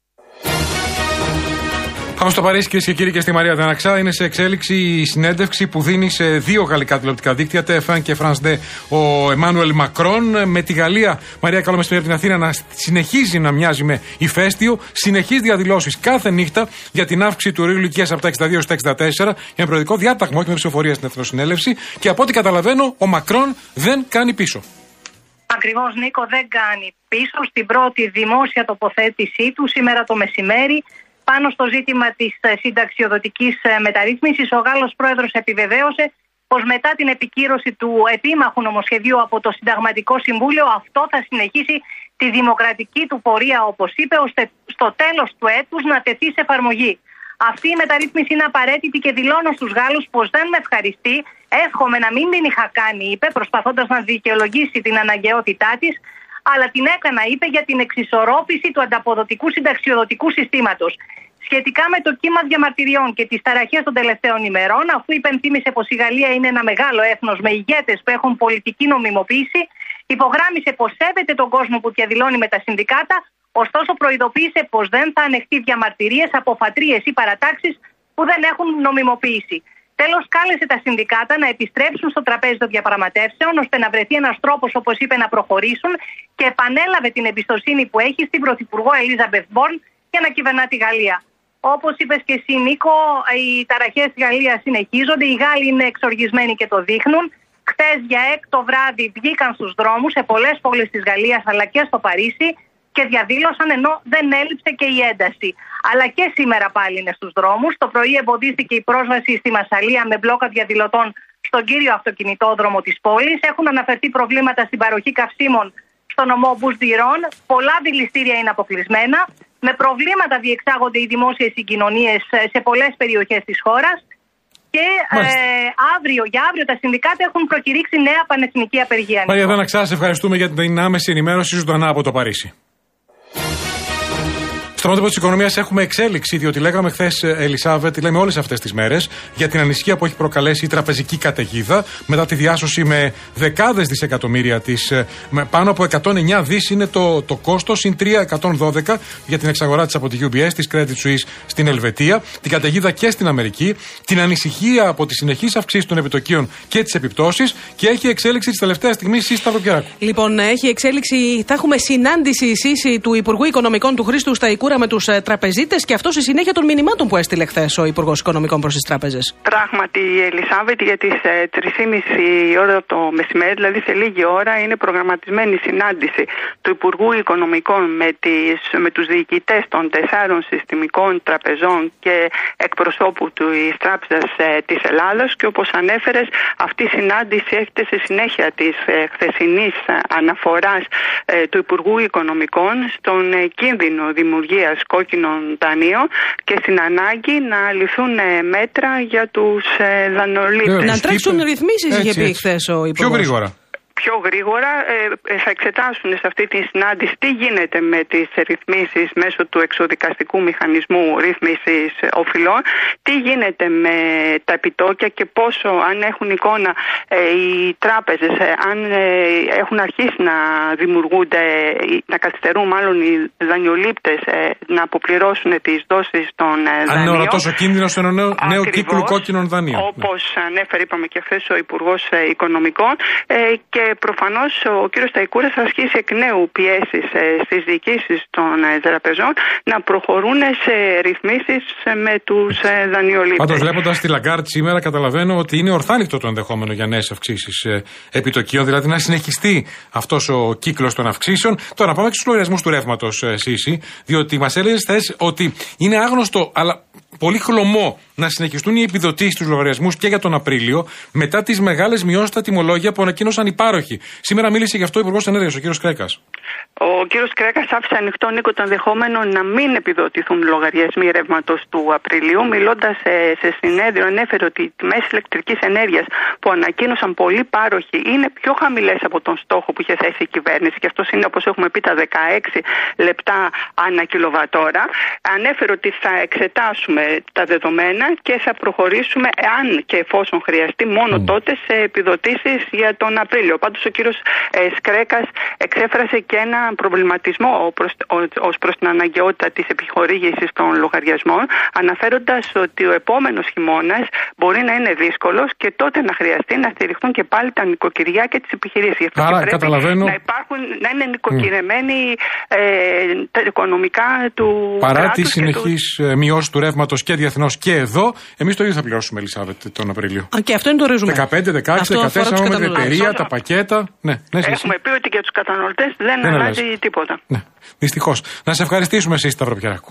Πάμε στο Παρίσι, κυρίες και κύριοι, και στη Μαρία Δαναξά. Είναι σε εξέλιξη η συνέντευξη που δίνει σε 2 γαλλικά τηλεοπτικά δίκτυα, TF1 και France 2, ο Εμμάνουελ Μακρόν. Με τη Γαλλία, Μαρία, καλό μεσημέρι από την Αθήνα, να συνεχίζει να μοιάζει με ηφαίστειο. Συνεχείς διαδηλώσεις κάθε νύχτα για την αύξηση του ορίου ηλικίας από τα 62 στα 64, για προεδρικό διάταγμα, όχι με ψηφοφορία στην Εθνοσυνέλευση. Και από ό,τι καταλαβαίνω, ο Μακρόν δεν κάνει πίσω. Ακριβώς, Νίκο, δεν κάνει πίσω. Στην πρώτη δημόσια τοποθέτησή του σήμερα το μεσημέρι, πάνω στο ζήτημα της συνταξιοδοτικής μεταρρύθμισης, ο Γάλλος πρόεδρος επιβεβαίωσε πως μετά την επικύρωση του επίμαχου νομοσχεδίου από το Συνταγματικό Συμβούλιο, αυτό θα συνεχίσει τη δημοκρατική του πορεία, όπως είπε, ώστε στο τέλος του έτους να τεθεί σε εφαρμογή. Αυτή η μεταρρύθμιση είναι απαραίτητη και δηλώνω στους Γάλλους πως δεν με ευχαριστεί. Εύχομαι να μην την είχα κάνει, είπε, προσπαθώντας να δικαιολογήσει την αναγκαιότητά της, αλλά την έκανα, είπε, για την εξισορρόπηση του ανταποδοτικού συνταξιοδοτικού συστήματος. Σχετικά με το κύμα διαμαρτυριών και τις ταραχές των τελευταίων ημερών, αφού υπενθύμησε πως η Γαλλία είναι ένα μεγάλο έθνος με ηγέτες που έχουν πολιτική νομιμοποίηση, υπογράμμισε πως σέβεται τον κόσμο που διαδηλώνει με τα συνδικάτα, ωστόσο προειδοποίησε πως δεν θα ανεχτεί διαμαρτυρίες από φατρίες ή παρατάξεις που δεν έχουν νομιμοποίηση. Τέλος, κάλεσε τα συνδικάτα να επιστρέψουν στο τραπέζι των διαπραγματεύσεων, ώστε να βρεθεί ένας τρόπος, όπως είπε, να προχωρήσουν, και επανέλαβε την εμπιστοσύνη που έχει στην Πρωθυπουργό Ελίζαμπεθ Μπορν για να κυβερνά τη Γαλλία. Όπως είπες και εσύ, Νίκο, οι ταραχές στη Γαλλία συνεχίζονται. Οι Γάλλοι είναι εξοργισμένοι και το δείχνουν. Χθες για 6 βράδυ βγήκαν στους δρόμους σε πολλές πόλεις της Γαλλίας, αλλά και στο Παρίσι, και διαδήλωσαν, ενώ δεν έλειψε και η ένταση. Αλλά και σήμερα πάλι είναι στους δρόμους. Το πρωί εμποδίστηκε η πρόσβαση στη Μασσαλία με μπλόκα διαδηλωτών στον κύριο αυτοκινητόδρομο της πόλης. Έχουν αναφερθεί προβλήματα στην παροχή καυσίμων στο νομό Μπουσδιρόν. Πολλά δηληστήρια είναι αποκλεισμένα. Με προβλήματα διεξάγονται οι δημόσιες συγκοινωνίες σε πολλές περιοχές της χώρας. Και για αύριο τα συνδικάτα έχουν προκηρύξει νέα πανεθνική απεργία. Μαρία Δαναξά, σας ευχαριστούμε για την άμεση ενημέρωση ζωντανά από το Παρίσι. Στο μέτωπο της οικονομίας έχουμε εξέλιξη, διότι λέγαμε χθες, Ελισάβετ, λέμε όλες αυτές τις μέρες, για την ανησυχία που έχει προκαλέσει η τραπεζική καταιγίδα μετά τη διάσωση με δεκάδες δισεκατομμύρια της. Πάνω από 109 δις είναι το κόστος, συν 3,112 για την εξαγορά της από τη UBS, της Credit Suisse στην Ελβετία, την καταιγίδα και στην Αμερική, την ανησυχία από τις συνεχείς αυξήσεις των επιτοκίων και τις επιπτώσεις, και έχει εξέλιξη της τελευταίας στιγμής η Σταυροπιάκου. Λοιπόν, έχει εξέλιξη, θα έχουμε συνάντηση του Υπουργού Οικονομικών του Χρήστου Σταϊκούρα με τους τραπεζίτες, και αυτό στη συνέχεια των μηνυμάτων που έστειλε χθες ο Υπουργός Οικονομικών προς τις τράπεζες. Πράγματι, Ελισάβετ, για τις 3:30 ώρα το μεσημέρι, δηλαδή σε λίγη ώρα, είναι προγραμματισμένη συνάντηση του Υπουργού Οικονομικών με τους διοικητές των 4 συστημικών τραπεζών και εκπροσώπου της Τράπεζας της Ελλάδας, και όπως ανέφερες, αυτή η συνάντηση έρχεται σε συνέχεια της χθεσινής αναφοράς του Υπουργού Οικονομικών στον κίνδυνο δημιουργίας κόκκινων δανείων και στην ανάγκη να ληφθούν μέτρα για τους δανειολήπτες. Να τρέξουν ρυθμίσεις, είχε πει χθες ο Υπουργός. Πιο γρήγορα. Πιο γρήγορα θα εξετάσουν σε αυτή τη συνάντηση τι γίνεται με τις ρυθμίσεις μέσω του εξοδικαστικού μηχανισμού ρύθμισης οφειλών, τι γίνεται με τα επιτόκια και πόσο, αν έχουν εικόνα οι τράπεζες, αν έχουν αρχίσει να δημιουργούνται, να καθυστερούν μάλλον οι δανειολήπτες να αποπληρώσουν τις δόσεις των δανείων. Αν είναι ορατός ο κίνδυνος σε ένα νέο κύκλο κόκκινων δανείων. Όπως ανέφερε, είπαμε και χθες, ο Υπουργός Οικονομικών, και προφανώς ο κύριος Σταϊκούρας θα ασκήσει εκ νέου πιέσεις στις διοικήσεις των τραπεζών να προχωρούν σε ρυθμίσεις με τους δανειολήπτες. Πάντως, βλέποντας τη Λαγκάρτ σήμερα, καταλαβαίνω ότι είναι ορθάνυχτο το ενδεχόμενο για νέες αυξήσεις επιτοκίων, δηλαδή να συνεχιστεί αυτός ο κύκλος των αυξήσεων. Τώρα, πάμε και στους λογαριασμούς του ρεύματος, Σύση, διότι μας έλεγες χθες ότι είναι άγνωστο, αλλά πολύ χλωμό να συνεχιστούν οι επιδοτήσεις στους λογαριασμούς και για τον Απρίλιο, μετά τις μεγάλες μειώσεις στα τιμολόγια που ανακοίνωσαν οι πάροχοι. Σήμερα μίλησε γι' αυτό ο Υπουργός Ενέργειας, ο κ. Κρέκας. Ο κύριος Κρέκας άφησε ανοιχτό, Νίκο, το ενδεχόμενο να μην επιδοτηθούν λογαριασμοί ρεύματος του Απριλίου. Μιλώντας σε συνέδριο, ανέφερε ότι οι τιμές ηλεκτρικής ενέργειας που ανακοίνωσαν πολλοί πάροχοι είναι πιο χαμηλές από τον στόχο που είχε θέσει η κυβέρνηση, και αυτός είναι, όπως έχουμε πει, τα 16 λεπτά ανά κιλοβατόρα. Ανέφερε ότι θα εξετάσουμε τα δεδομένα και θα προχωρήσουμε, αν και εφόσον χρειαστεί, μόνο τότε σε επιδοτήσεις για τον Απρίλιο. Πάντως ο κύριος Κρέκας εξέφρασε και ένα προβληματισμό ως προς την αναγκαιότητα της επιχορήγησης των λογαριασμών, αναφέροντας ότι ο επόμενος χειμώνας μπορεί να είναι δύσκολος και τότε να χρειαστεί να στηριχθούν και πάλι τα νοικοκυριά και τις επιχειρήσεις. Γι' αυτό και πρέπει να είναι νοικοκυρεμένοι τα οικονομικά του κράτους. Παρά τις συνεχείς μειώσεις του ρεύματος και διεθνώς και εδώ, εμείς το ίδιο θα πληρώσουμε, Ελισάβετ, τον Απρίλιο. Και αυτό είναι το ρεζουμέ. 15, 16, 14, με την εταιρεία, τα πακέτα. Ναι, έχουμε πει ότι για τους καταναλωτές δεν αλλάζει τίποτα. Ναι, δυστυχώς. Να σε ευχαριστήσουμε εσείς, Σταυροπιεράκου.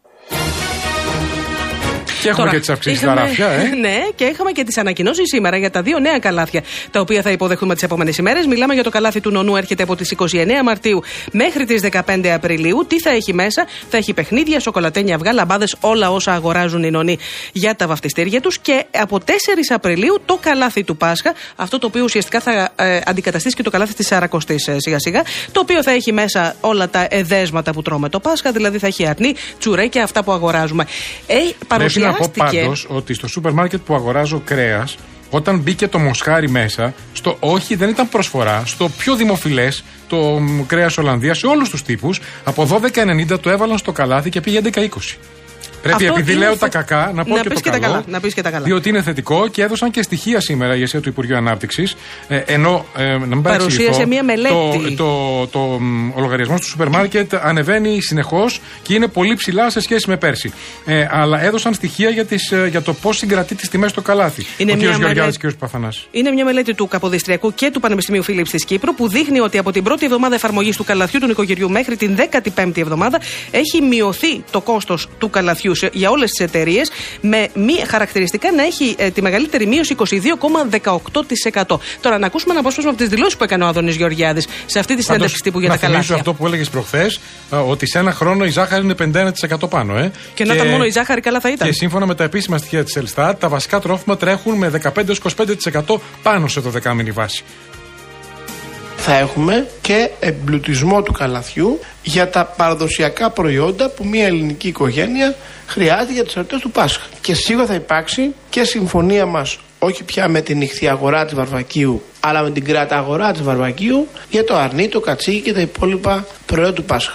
Και έχουμε και τις αυξήσεις στα ράφια, Ναι, και είχαμε και τις ανακοινώσεις σήμερα για τα 2 νέα καλάθια, τα οποία θα υποδεχθούμε τις επόμενες ημέρες. Μιλάμε για το καλάθι του Νονού, έρχεται από τις 29 Μαρτίου μέχρι τις 15 Απριλίου. Τι θα έχει μέσα? Θα έχει παιχνίδια, σοκολατένια, αυγά, λαμπάδες, όλα όσα αγοράζουν οι νονοί για τα βαφτιστήρια τους. Και από 4 Απριλίου το καλάθι του Πάσχα, αυτό το οποίο ουσιαστικά θα αντικαταστήσει και το καλάθι της Σαρακοστής σιγά-σιγά, το οποίο θα έχει μέσα όλα τα εδέσματα που τρώμε το Πάσχα, δηλαδή θα έχει αρνί, τσουρέκια, αυτά που αγοράζουμε. Να πω πάντως ότι στο σούπερ μάρκετ που αγοράζω κρέας, όταν μπήκε το μοσχάρι μέσα, στο όχι δεν ήταν προσφορά, στο πιο δημοφιλές, το κρέας Ολλανδίας, σε όλους τους τύπους, από 12,90 το έβαλαν στο καλάθι και πήγε 11,20. Πρέπει, επειδή λέω τα κακά, να πω και το καλό. Να πεις και τα καλά. Διότι είναι θετικό και έδωσαν και στοιχεία σήμερα η ηγεσία του Υπουργείου Ανάπτυξης. Ενώ να μην παρουσίασε μία μελέτη. Ο λογαριασμός του σούπερ μάρκετ ανεβαίνει συνεχώς και είναι πολύ ψηλά σε σχέση με πέρσι. Αλλά έδωσαν στοιχεία για το πώς συγκρατεί τις τιμές στο καλάθι. Ο κ. Γεωργιάδης και ο κ. Παθανάσης. Είναι μια μελέτη του Καποδιστριακού και του Πανεπιστημίου Φίλιππς της Κύπρου που δείχνει ότι από την πρώτη εβδομάδα εφαρμογής του καλαθιού του νοικοκυριού μέχρι την 15η εβδομάδα έχει μειωθεί το κόστος του καλαθιού για όλες τις εταιρείες, με χαρακτηριστικά να έχει τη μεγαλύτερη μείωση 22,18%. Τώρα, να ακούσουμε ένα απόσπασμα από τις δηλώσεις που έκανε ο Άδωνης Γεωργιάδης σε αυτή τη συνέντευξη τύπου για τα καλάθια. Να θυμίσω αυτό που έλεγες προχθές, ότι σε ένα χρόνο η ζάχαρη είναι 51% πάνω. Και να ήταν μόνο η ζάχαρη, καλά θα ήταν. Και σύμφωνα με τα επίσημα στοιχεία της Ελστάτ, τα βασικά τρόφιμα τρέχουν με 15-25% πάνω σε 12μηνη βάση. Θα έχουμε και εμπλουτισμό του καλαθιού για τα παραδοσιακά προϊόντα που μια ελληνική οικογένεια χρειάζεται για τις εορτές του Πάσχα. Και σίγουρα θα υπάρξει και συμφωνία μας, όχι πια με την νυχθιαγορά της Βαρβακίου, αλλά με την κραταγορά της Βαρβακίου για το αρνί, το κατσίκι και τα υπόλοιπα προϊόντα του Πάσχα.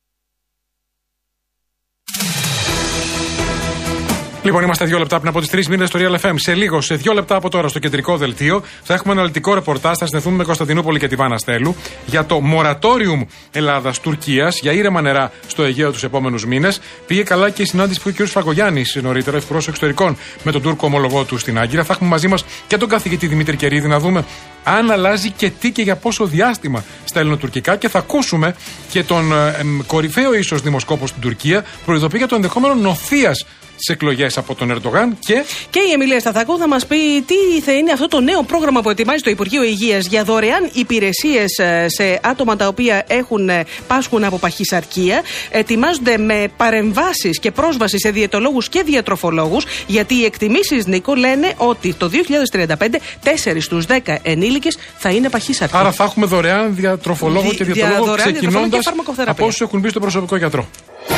Λοιπόν, είμαστε 2 λεπτά πριν από τις 3 μήνες στο Real FM. Σε λίγο, σε 2 λεπτά από τώρα, στο κεντρικό δελτίο, θα έχουμε αναλυτικό ρεπορτάζ. Θα συνδεθούμε με Κωνσταντινούπολη και τη Βάνα Στέλου για το μορατόριουμ Ελλάδας-Τουρκίας για ήρεμα νερά στο Αιγαίο τους επόμενους μήνες. Πήγε καλά και η συνάντηση που είχε ο κ. Φραγκογιάννης νωρίτερα, υπουργός εξωτερικών, με τον Τούρκο ομολογό του στην Άγκυρα. Θα έχουμε μαζί μας και τον καθηγητή Δημήτρη Κερίδη να δούμε αν αλλάζει και τι και για πόσο διάστημα στα ελληνοτουρκικά. Και θα ακούσουμε και τον κορυφαίο ίσως δημοσκόπο στην Τουρκία που προειδοποιεί για το ενδεχόμενο νοθείας στις εκλογές από τον Ερντογάν. Και η Εμιλία Σταθάκου θα μας πει τι θα είναι αυτό το νέο πρόγραμμα που ετοιμάζει το Υπουργείο Υγείας για δωρεάν υπηρεσίες σε άτομα τα οποία πάσχουν από παχυσαρκία. Ετοιμάζονται με παρεμβάσεις και πρόσβαση σε διαιτολόγους και διατροφολόγους, γιατί οι εκτιμήσεις, Νίκο, λένε ότι το 2035 4 στους 10 ενήλικες θα είναι παχύσαρκοι. Άρα θα έχουμε δωρεάν διατροφολόγο και διαιτολόγο, ξεκινώντας από όσους έχουν μπει στο προσωπικό γιατρό.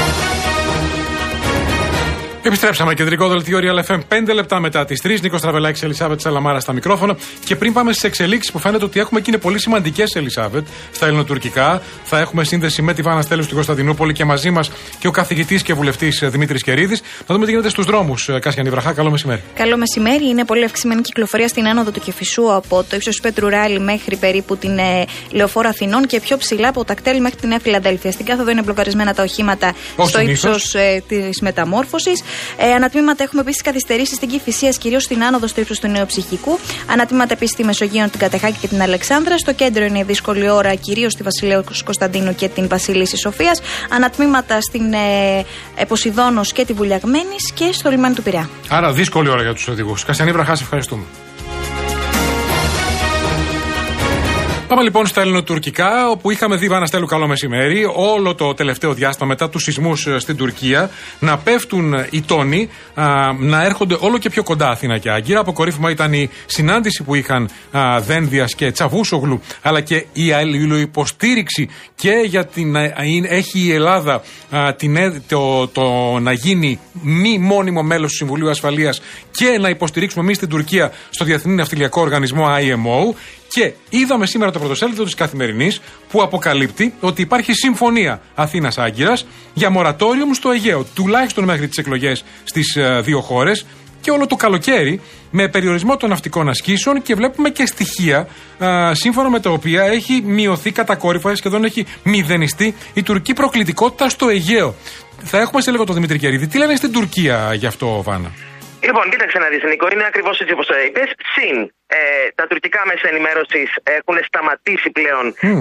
Επιστρέψαμε, κεντρικό δελτίο Real FM, 5 λεπτά μετά τις 3. Νίκος Τραβελάκης, Ελισάβετ Σαλαμάρα στα μικρόφωνα. Και πριν πάμε στις εξελίξεις που φαίνεται ότι έχουμε και είναι πολύ σημαντικές, Ελισάβετ, στα ελληνοτουρκικά, θα έχουμε σύνδεση με τη Βάνα Στέλου στην Κωνσταντινούπολη και μαζί μας και ο καθηγητής και βουλευτής Δημήτρης Κερίδης. Να δούμε τι γίνεται στους δρόμους. Κάσιανη Βραχά, καλό μεσημέρι. Καλό μεσημέρι. Είναι πολύ αυξημένη κυκλοφορία στην άνοδο του Κηφισού από το ύψος Πέτρου Ράλη μέχρι περίπου την Λεωφόρο Αθηνών και πιο ψηλά από τα κτέλ μέχρι τη Νέα Φιλαδέλφια. Στην κάθοδο είναι μπλοκαρισμένα τα οχήματα στο ύψος της Μεταμόρφωσης. Ανατμήματα έχουμε επίσης καθυστερήσεις στην Κηφισίας, κυρίως στην άνοδο στο ύψος του Νεοψυχικού. Ανατμήματα επίσης στη Μεσογείο, την Κατεχάκη και την Αλεξάνδρα. Στο κέντρο είναι δύσκολη ώρα, κυρίως στη Βασιλέως Κωνσταντίνου και την Βασιλίσσης Σοφίας. Ανατμήματα στην Ποσειδώνος και τη Βουλιαγμένης και στο λιμάνι του Πειραιά. Άρα δύσκολη ώρα για τους οδηγούς. Καστιανή Βραχάση, ευχαριστούμε. Πάμε λοιπόν στα ελληνοτουρκικά, όπου είχαμε δει, Βάνα Στέλου, καλό μεσημέρι, όλο το τελευταίο διάστημα μετά τους σεισμούς στην Τουρκία να πέφτουν οι τόνοι, να έρχονται όλο και πιο κοντά Αθήνα και Άγκυρα. Αποκορύφωμα ήταν η συνάντηση που είχαν Δένδιας και Τσαβούσογλου, αλλά και η αλληλοϊποστήριξη και για την έχει η Ελλάδα το να γίνει μη μόνιμο μέλος του Συμβουλίου Ασφαλείας και να υποστηρίξουμε εμείς την Τουρκία στο Διεθνή Ναυτιλιακό Οργανισμό IMO. Και είδαμε σήμερα το πρωτοσέλιδο της Καθημερινής που αποκαλύπτει ότι υπάρχει συμφωνία Αθήνας-Άγκυρας για μορατόριουμ στο Αιγαίο, τουλάχιστον μέχρι τις εκλογές στις δύο χώρες, και όλο το καλοκαίρι με περιορισμό των ναυτικών ασκήσεων, και βλέπουμε και στοιχεία σύμφωνα με τα οποία έχει μειωθεί κατακόρυφα, σχεδόν έχει μηδενιστεί η τουρκική προκλητικότητα στο Αιγαίο. Θα έχουμε σε λίγο τον Δημήτρη Κερίδη. Τι λένε στην Τουρκία γι' αυτό, Βάνα? Λοιπόν, κοίταξε να δεις, Νίκο, είναι ακριβώς έτσι όπως το είπες. Συν τα τουρκικά μέσα ενημέρωσης έχουν σταματήσει πλέον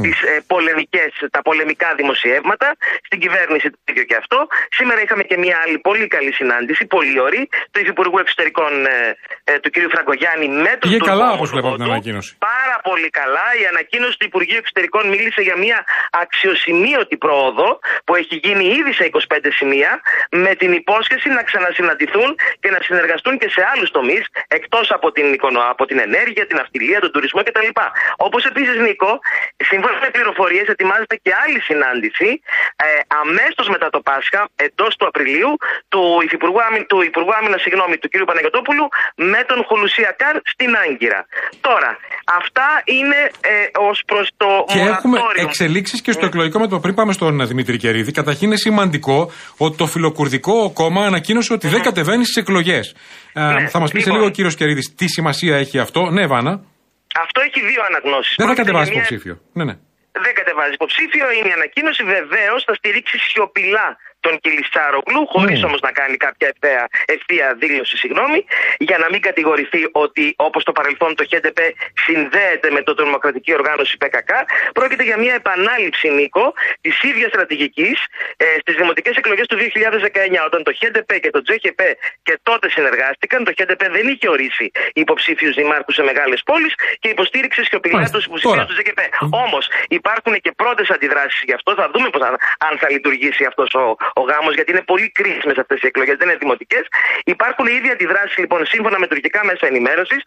τα πολεμικά δημοσιεύματα. Στην κυβέρνηση το ίδιο και αυτό. Σήμερα είχαμε και μια άλλη πολύ καλή συνάντηση, πολύ ωραία, του Υφυπουργού Εξωτερικών του κ. Φραγκογιάννη με τον Πήγε καλά, όπως βλέπω την ανακοίνωση. Πάρα πολύ καλά. Η ανακοίνωση του Υπουργείου Εξωτερικών μίλησε για μια αξιοσημείωτη πρόοδο που έχει γίνει ήδη σε 25 σημεία, με την υπόσχεση να ξανασυναντηθούν και να συνεργαστούν και σε άλλους τομείς, εκτός από την ενέργεια, την ναυτιλία, τον τουρισμό κτλ. Όπως επίσης, Νίκο, σύμφωνα με πληροφορίες, ετοιμάζεται και άλλη συνάντηση αμέσως μετά το Πάσχα, εντός του Απριλίου, του Υπουργού Άμυνας, του κ. Παναγιωτόπουλου, με τον Χουλουσιακάρ στην Άγκυρα. Τώρα, αυτά είναι ως προς το και μορατόριο. Έχουμε εξελίξεις και στο εκλογικό μέτωπο. Πριν πάμε στον Δημήτρη Κερίδη, καταρχήν είναι σημαντικό ότι το φιλοκουρδικό κόμμα ανακοίνωσε ότι δεν κατεβαίνει στις εκλογές. Θα μας πει σε λίγο ο κύριος Κερίδης τι σημασία έχει αυτό. Ναι, Βάνα. Αυτό έχει δύο αναγνώσεις. Δεν θα κατεβάζει υποψήφιο. Ναι. Δεν κατεβάζει υποψήφιο, είναι η ανακοίνωση. Βεβαίως θα στηρίξει σιωπηλά τον Κιλισάρογλου, χωρίς όμως να κάνει κάποια ευθεία δήλωση, για να μην κατηγορηθεί ότι, όπως το παρελθόν, το ΧΕΝΤΕΠ συνδέεται με το τρομοκρατική οργάνωση ΠΚΚ. Πρόκειται για μια επανάληψη, Νίκο, της ίδιας στρατηγικής στις δημοτικές εκλογές του 2019, όταν το ΧΕΝΤΕΠ και το JHP και τότε συνεργάστηκαν. Το ΧΕΝΤΕΠ δεν είχε ορίσει υποψήφιους δημάρχους σε μεγάλες πόλεις και υποστήριξε σιωπηλά τους υποψηφίους του JHP. Όμως υπάρχουν και πρώτες αντιδράσεις γι' αυτό. Θα δούμε αν θα λειτουργήσει αυτός ο γάμος, γιατί είναι πολύ κρίσιμες αυτές οι εκλογές, δεν είναι δημοτικές. Υπάρχουν ήδη αντιδράσεις, λοιπόν, σύμφωνα με τουρκικά μέσα ενημέρωσης,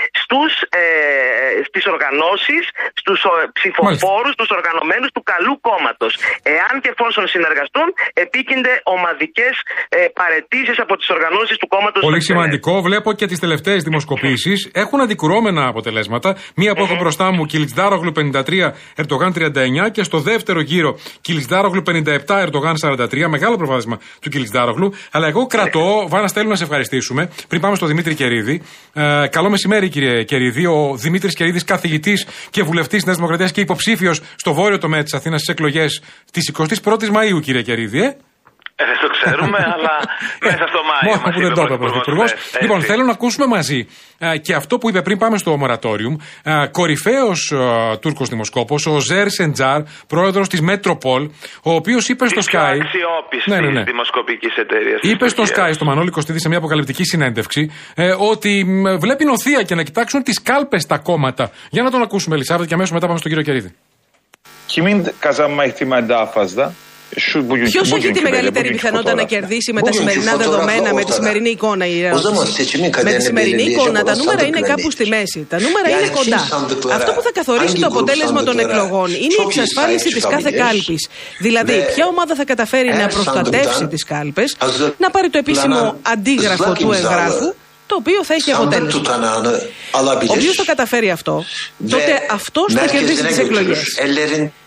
στις οργανώσεις, στους ψηφοφόρους, τους οργανωμένους του καλού κόμματος. Εάν και εφόσον συνεργαστούν, επίκυνται ομαδικές παραιτήσεις από τις οργανώσεις του κόμματος. Πολύ σημαντικό. Βλέπω και τις τελευταίες δημοσκοπήσεις έχουν αντικρουόμενα αποτελέσματα. Μία που έχω μπροστά μου, Κιλιτζάρογλου 53, Ερντογάν 39, και στο δεύτερο γύρο Κιλιτζάρογλου 57, Ερντογάν 43. Μεγάλο προβάδισμα του Κιλιτζάρογλου. Αλλά εγώ κρατώ, Βάνα, θέλω να σε ευχαριστήσουμε. Πριν πάμε στο Δημήτρη Κερίδη. Καλό μεσημέρι, κύριε Κερίδη. Ο Δημήτρης Κερίδης, καθηγητής και βουλευτής της Νέας Δημοκρατίας και υποψήφιος στο βόρειο τομέα της Αθήνας στις εκλογές της 21ης Μαΐου, κύριε Κερίδη. Δεν το ξέρουμε, αλλά μέσα στο Μάιο. Μόνο που δεν το είπε ο Πρωθυπουργός. Λοιπόν, θέλω να ακούσουμε μαζί και αυτό που είπε πριν πάμε στο μορατόριουμ. Κορυφαίος Τούρκος δημοσκόπος, ο Ζέρ Σεντζάρ, πρόεδρος της Μέτροπολ, ο οποίος είπε στο Sky. Αξιόπιστη δημοσκοπικής εταιρείας. Είπε στο Sky, στο Μανώλη Κωστίδη, σε μια αποκαλυπτική συνέντευξη, ότι βλέπει νοθεία και να κοιτάξουν τις κάλπες στα κόμματα. Για να τον ακούσουμε, Ελισάβετ, και αμέσως μετά πάμε στον κύριο Κερίδη. Kimin kazanma ihtimali daha fazla? Ποιος έχει τη μεγαλύτερη πιθανότητα να κερδίσει με τα σημερινά δεδομένα, με τη σημερινή εικόνα, η ερώτηση. Με τη σημερινή εικόνα τα νούμερα είναι κάπου στη μέση. Τα νούμερα είναι κοντά. Αυτό που θα καθορίσει το αποτέλεσμα των εκλογών είναι η εξασφάλιση της κάθε κάλπης. Δηλαδή, ποια ομάδα θα καταφέρει να προστατεύσει τις κάλπες, να πάρει το επίσημο αντίγραφο του εγγράφου, το οποίο θα έχει αποτέλεσμα. Όποιος το καταφέρει αυτό, τότε αυτός θα κερδίσει τις εκλογές.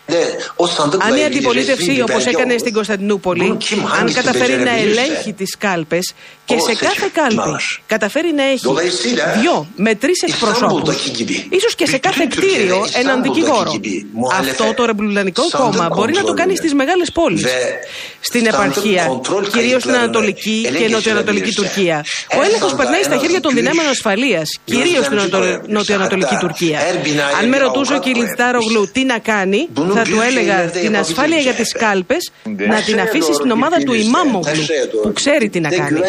Αν η αντιπολίτευση, όπως έκανε στην Κωνσταντινούπολη, αν καταφέρει να ελέγχει τις κάλπες και σε κάθε κάλπη καταφέρει να έχει 2 με 3 εκπροσώπους, ίσως και σε κάθε κτίριο έναν δικηγόρο, αυτό το Ρεπουμπλικανικό κόμμα μπορεί να το κάνει στις μεγάλες πόλεις, στην επαρχία, κυρίως στην Ανατολική και Νοτιοανατολική Τουρκία. Ο έλεγχος περνάει στα χέρια των δυνάμεων ασφαλείας, κυρίως στην Νοτιοανατολική Τουρκία. Αν με ρωτούσε ο Κιλιτζάρογλου τι να κάνει, θα του έλεγα την ασφάλεια για τις κάλπες να την αφήσει στην ομάδα του Ημάμογλου, που ξέρει τι να κάνει.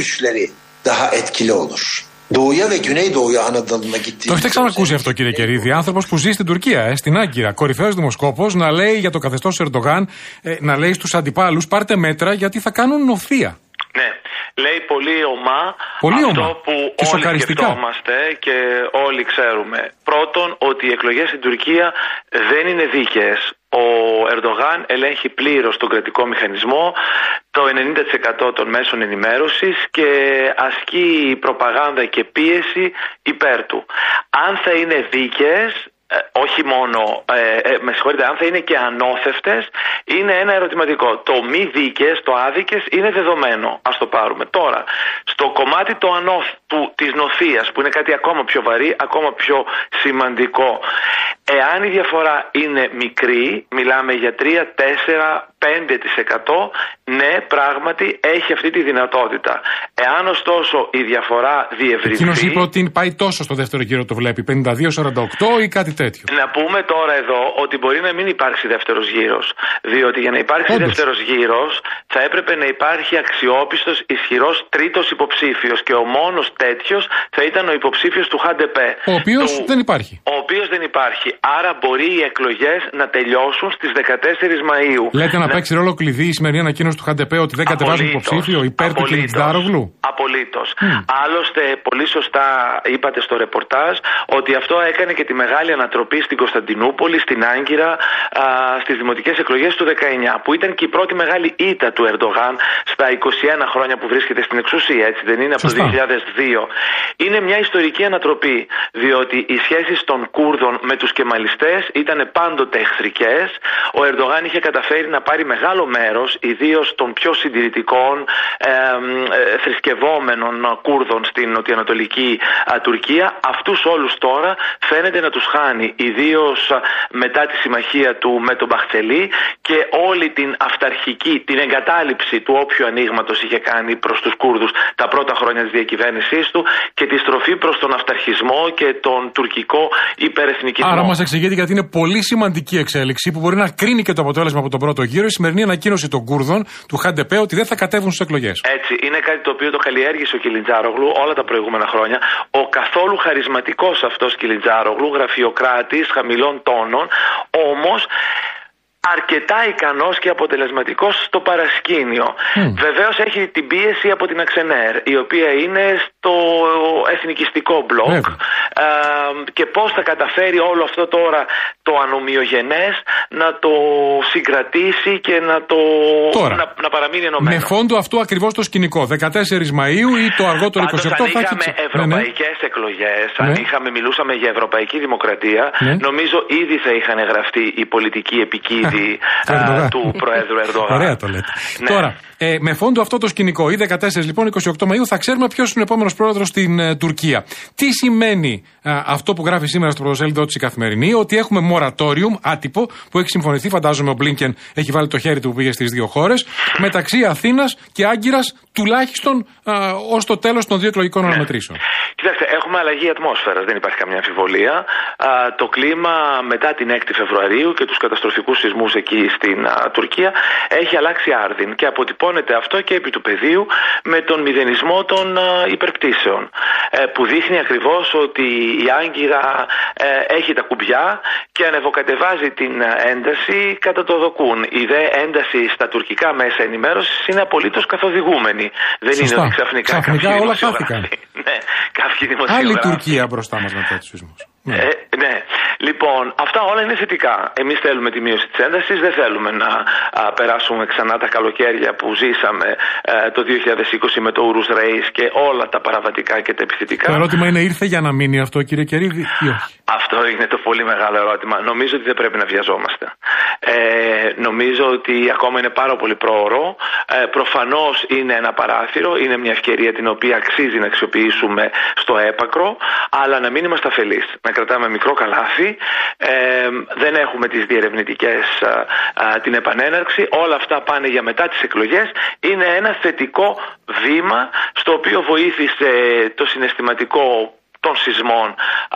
Το έχετε ξανακούσει αυτό, κύριε Κερίδη? Άνθρωπος που ζει στην Τουρκία, στην Άγκυρα, κορυφαίος δημοσκόπος, να λέει για το καθεστώς Ερντογάν, να λέει στους αντιπάλους: πάρτε μέτρα γιατί θα κάνουν νοθεία. Ναι. Λέει πολύ ομά αυτό που όλοι σκεφτόμαστε και όλοι ξέρουμε. Πρώτον, ότι οι εκλογές στην Τουρκία δεν είναι δίκαιες. Ο Ερντογάν ελέγχει πλήρως τον κρατικό μηχανισμό, το 90% των μέσων ενημέρωσης και ασκεί προπαγάνδα και πίεση υπέρ του. Αν θα είναι δίκαιες, όχι μόνο, με συγχωρείτε, αν θα είναι και ανώθευτες, είναι ένα ερωτηματικό. Το μη δίκαιες, το άδικες είναι δεδομένο. Ας το πάρουμε. Τώρα, στο κομμάτι της νοθείας, που είναι κάτι ακόμα πιο βαρύ, ακόμα πιο σημαντικό, εάν η διαφορά είναι μικρή, μιλάμε για 3, 4, 5%, ναι, πράγματι έχει αυτή τη δυνατότητα. Εάν ωστόσο η διαφορά διευρυνθεί. Εκείνος είπε ότι πάει τόσο στο δεύτερο γύρο, το βλέπει, 52-48 ή κάτι τέτοιο. Να πούμε τώρα εδώ ότι μπορεί να μην υπάρξει δεύτερος γύρος. Διότι για να υπάρξει δεύτερος γύρος θα έπρεπε να υπάρχει αξιόπιστος, ισχυρός τρίτος υποψήφιος. Και ο μόνος τέτοιος θα ήταν ο υποψήφιος του ΧΑΝΤΕΠΕ. Ο οποίος δεν υπάρχει. Άρα μπορεί οι εκλογές να τελειώσουν στις 14 Μαΐου. Λέτε να παίξει ρόλο κλειδί η σημερινή ανακοίνωση του ΧΑΝΤΕΠΕ ότι δεν κατεβάζουν υποψήφιο υπέρ του Κιλιτζάρογλου. Απολύτως. Άλλωστε, πολύ σωστά είπατε στο ρεπορτάζ ότι αυτό έκανε και τη μεγάλη ανατροπή στην Κωνσταντινούπολη, στην Άγκυρα, στις δημοτικές εκλογές του 19, που ήταν και η πρώτη μεγάλη ήττα του Ερντογάν στα 21 χρόνια που βρίσκεται στην εξουσία, έτσι δεν είναι, από το 2002. Είναι μια ιστορική ανατροπή, διότι οι σχέσεις των Κούρδων με τους κεμαλιστές ήταν πάντοτε εχθρικές. Ο Ερντογάν είχε καταφέρει να πάρει μεγάλο μέρος, ιδίως των πιο συντηρητικών θρησκευόμενων Κούρδων στην νοτιοανατολική Τουρκία. Αυτούς όλους τώρα φαίνεται να τους χάνει, ιδίως μετά τη συμμαχία του με τον Μπαχτσελή και όλη την αυταρχική, την εγκατάλειψη του όποιου ανοίγματος είχε κάνει προς τους Κούρδους τα πρώτα χρόνια της διακυβέρνησής του και τη στροφή προς τον αυταρχισμό και τον τουρκικό υπερεθνικισμό. Άρα μας εξηγείτε γιατί είναι πολύ σημαντική εξέλιξη που μπορεί να κρίνει και το αποτέλεσμα από τον πρώτο γύρο, η σημερινή ανακοίνωση των Κούρδων του ΧΑΝΤΕΠΕ ότι δεν θα κατέβουν στις εκλογές. Έτσι, είναι κάτι το οποίο το καλλιέργησε ο Κιλιτζάρογλου όλα τα προηγούμενα χρόνια. Ο καθόλου χαρισματικός αυτός Κιλιτζάρογλου, γραφειοκράτης χαμηλών τόνων, όμως αρκετά ικανός και αποτελεσματικός στο παρασκήνιο. Βεβαίως έχει την πίεση από την Αξενέρ, η οποία είναι στο εθνικιστικό μπλοκ, και πώς θα καταφέρει όλο αυτό τώρα το ανομοιογενές να το συγκρατήσει και να παραμείνει ενωμένο. Με φόντο αυτό ακριβώς το σκηνικό, 14 Μαΐου ή το αργότερο 28 αν είχαμε ευρωπαϊκές εκλογές, αν μιλούσαμε για ευρωπαϊκή δημοκρατία, νομίζω ήδη θα είχαν γραφτεί οι πολιτικοί επικίνδυνοι του Προέδρου Ερντογάν. Ωραία το λέτε. Ναι. Τώρα, με φόντο αυτό το σκηνικό, ή 14 λοιπόν, 28 Μαΐου, θα ξέρουμε ποιος είναι ο επόμενος πρόεδρος στην Τουρκία. Τι σημαίνει αυτό που γράφει σήμερα στο πρωτοσέλιδο της η Καθημερινή, ότι έχουμε μορατόριουμ άτυπο που έχει συμφωνηθεί, φαντάζομαι ο Μπλίνκεν έχει βάλει το χέρι του που πήγε στις δύο χώρες, μεταξύ Αθήνας και Άγκυρας, τουλάχιστον ως το τέλος των δύο εκλογικών αναμετρήσεων. Κοιτάξτε, έχουμε αλλαγή ατμόσφαιρας, δεν υπάρχει καμιά αμφιβολία. Το κλίμα μετά την 6η Φεβρουαρίου και τους καταστροφικούς σεισμούς εκεί στην Τουρκία έχει αλλάξει άρδιν και αποτυπώνεται αυτό και επί του πεδίου με τον μηδενισμό των υπερπτήσεων, που δείχνει ακριβώς ότι η Άγκυρα έχει τα κουμπιά και ανεβοκατεβάζει την ένταση κατά το δοκούν. Η δε ένταση στα τουρκικά μέσα ενημέρωσης είναι απολύτως καθοδηγούμενη. Δεν είναι ότι ξαφνικά όλα χάθηκαν. Ναι, κάποιοι δημοσιογράφοι. Άλλη Τουρκία μπροστά μας μετά τους σεισμούς. Ναι, λοιπόν, αυτά όλα είναι θετικά. Εμείς θέλουμε τη μείωση της έντασης, δεν θέλουμε να περάσουμε ξανά τα καλοκαίρια που ζήσαμε το 2020 με το Ουρούς Ρέις και όλα τα παραβατικά και τα επιθετικά. Το ερώτημα είναι, ήρθε για να μείνει αυτό, κύριε Κερίδη, ή όχι? Αυτό είναι το πολύ μεγάλο ερώτημα. Νομίζω ότι δεν πρέπει να βιαζόμαστε. Νομίζω ότι ακόμα είναι πάρα πολύ πρόωρο. Προφανώς είναι ένα παράθυρο, είναι μια ευκαιρία την οποία αξίζει να αξιοποιήσουμε στο έπακρο, αλλά να μην είμαστε αφελείς. Να κρατάμε μικρό καλάθι. Δεν έχουμε τις διερευνητικές, την επανέναρξη. Όλα αυτά πάνε για μετά τις εκλογές. Είναι ένα θετικό βήμα στο οποίο βοήθησε το συναισθηματικό των σεισμών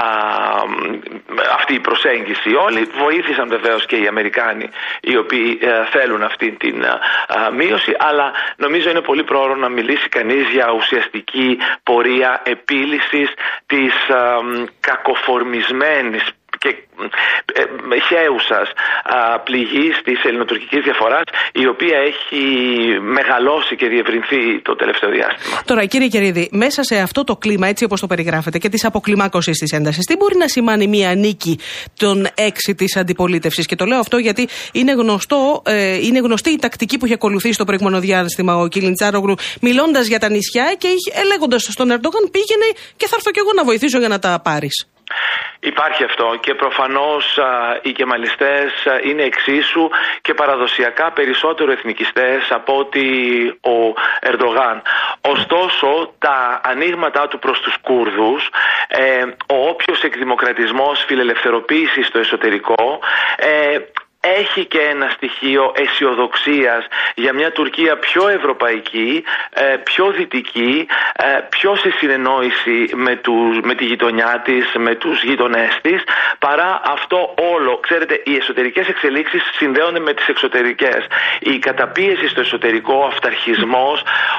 αυτή η προσέγγιση. Όλοι βοήθησαν βεβαίως και οι Αμερικάνοι, οι οποίοι θέλουν αυτή την μείωση, αλλά νομίζω είναι πολύ πρόωρο να μιλήσει κανείς για ουσιαστική πορεία επίλυσης της κακοφορμισμένης και χέουσας πληγής της ελληνοτουρκικής διαφοράς, η οποία έχει μεγαλώσει και διευρυνθεί το τελευταίο διάστημα. Τώρα, κύριε Κερίδη, μέσα σε αυτό το κλίμα, έτσι όπως το περιγράφετε, και της αποκλιμάκωσης της έντασης, τι μπορεί να σημάνει μια νίκη των 6 της αντιπολίτευσης? Και το λέω αυτό γιατί είναι γνωστή η τακτική που έχει ακολουθήσει στο προηγούμενο διάστημα ο Κιλιντσάρογλου, μιλώντας για τα νησιά και λέγοντας στον Ερντογάν, πήγαινε και θα έρθω κι εγώ να βοηθήσω για να τα πάρεις. Υπάρχει αυτό και προφανώς οι κεμαλιστές είναι εξίσου και παραδοσιακά περισσότερο εθνικιστές από ότι ο Ερντογάν. Ωστόσο, τα ανοίγματά του προς τους Κούρδους, ο όποιος εκδημοκρατισμός, φιλελευθεροποίηση στο εσωτερικό, έχει και ένα στοιχείο αισιοδοξίας για μια Τουρκία πιο ευρωπαϊκή, πιο δυτική, πιο σε συνεννόηση με τη γειτονιά της, με τους γειτονές της, παρά αυτό όλο. Ξέρετε, οι εσωτερικές εξελίξεις συνδέονται με τις εξωτερικές. Η καταπίεση στο εσωτερικό, ο αυταρχισμός,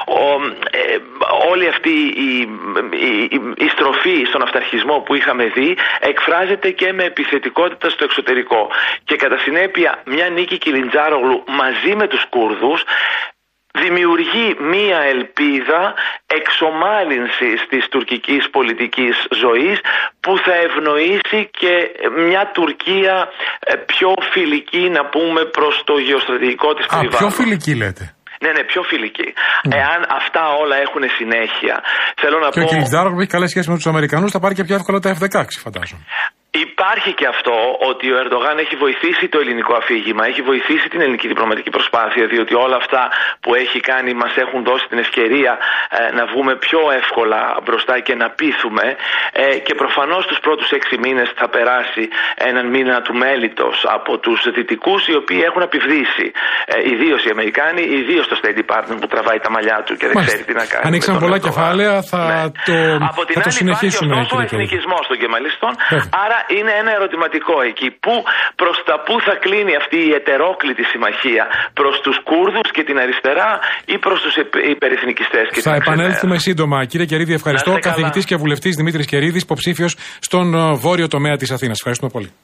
όλη αυτή η στροφή στον αυταρχισμό που είχαμε δει εκφράζεται και με επιθετικότητα στο εξωτερικό. Και κατά συνέπεια μια νίκη Κιλιντζάρογλου μαζί με τους Κούρδους δημιουργεί μία ελπίδα εξομάλυνσης της τουρκικής πολιτικής ζωής που θα ευνοήσει και μια Τουρκία πιο φιλική, να πούμε, προς το γεωστρατηγικό της περιβάλλον. Πιο φιλική λέτε? Ναι, πιο φιλική. Εάν αυτά όλα έχουν συνέχεια, θέλω να πω... Και ο Κιλιντζάρογλου έχει καλές σχέσεις με τους Αμερικανούς, θα πάρει και πιο εύκολα τα F-16, φαντάζομαι. Υπάρχει και αυτό ότι ο Ερντογάν έχει βοηθήσει το ελληνικό αφήγημα, έχει βοηθήσει την ελληνική διπλωματική προσπάθεια, διότι όλα αυτά που έχει κάνει μας έχουν δώσει την ευκαιρία να βγούμε πιο εύκολα μπροστά και να πείθουμε, και προφανώς τους πρώτους 6 μήνες θα περάσει έναν μήνα του μέλιτος από τους δυτικούς, οι οποίοι έχουν απειβδίσει, ιδίως οι Αμερικάνοι, ιδίως το State Department που τραβάει τα μαλλιά του και δεν ξέρει τι να κάνει. Ανοίξαν πολλά κεφάλαια, θα το συνεχίσουμε. Από την άλλη υπάρχει αυτός ο εθνικισμός των κεμαλιστών, άρα είναι ένα ερωτηματικό εκεί. Προς τα πού θα κλείνει αυτή η ετερόκλητη συμμαχία? Προς τους Κούρδους και την αριστερά ή προς τους υπερεθνικιστές? Θα επανέλθουμε σύντομα. Κύριε Κερίδη, ευχαριστώ. Καθηγητής και βουλευτής Δημήτρης Κερίδης, υποψήφιος στον βόρειο τομέα της Αθήνας. Ευχαριστούμε πολύ.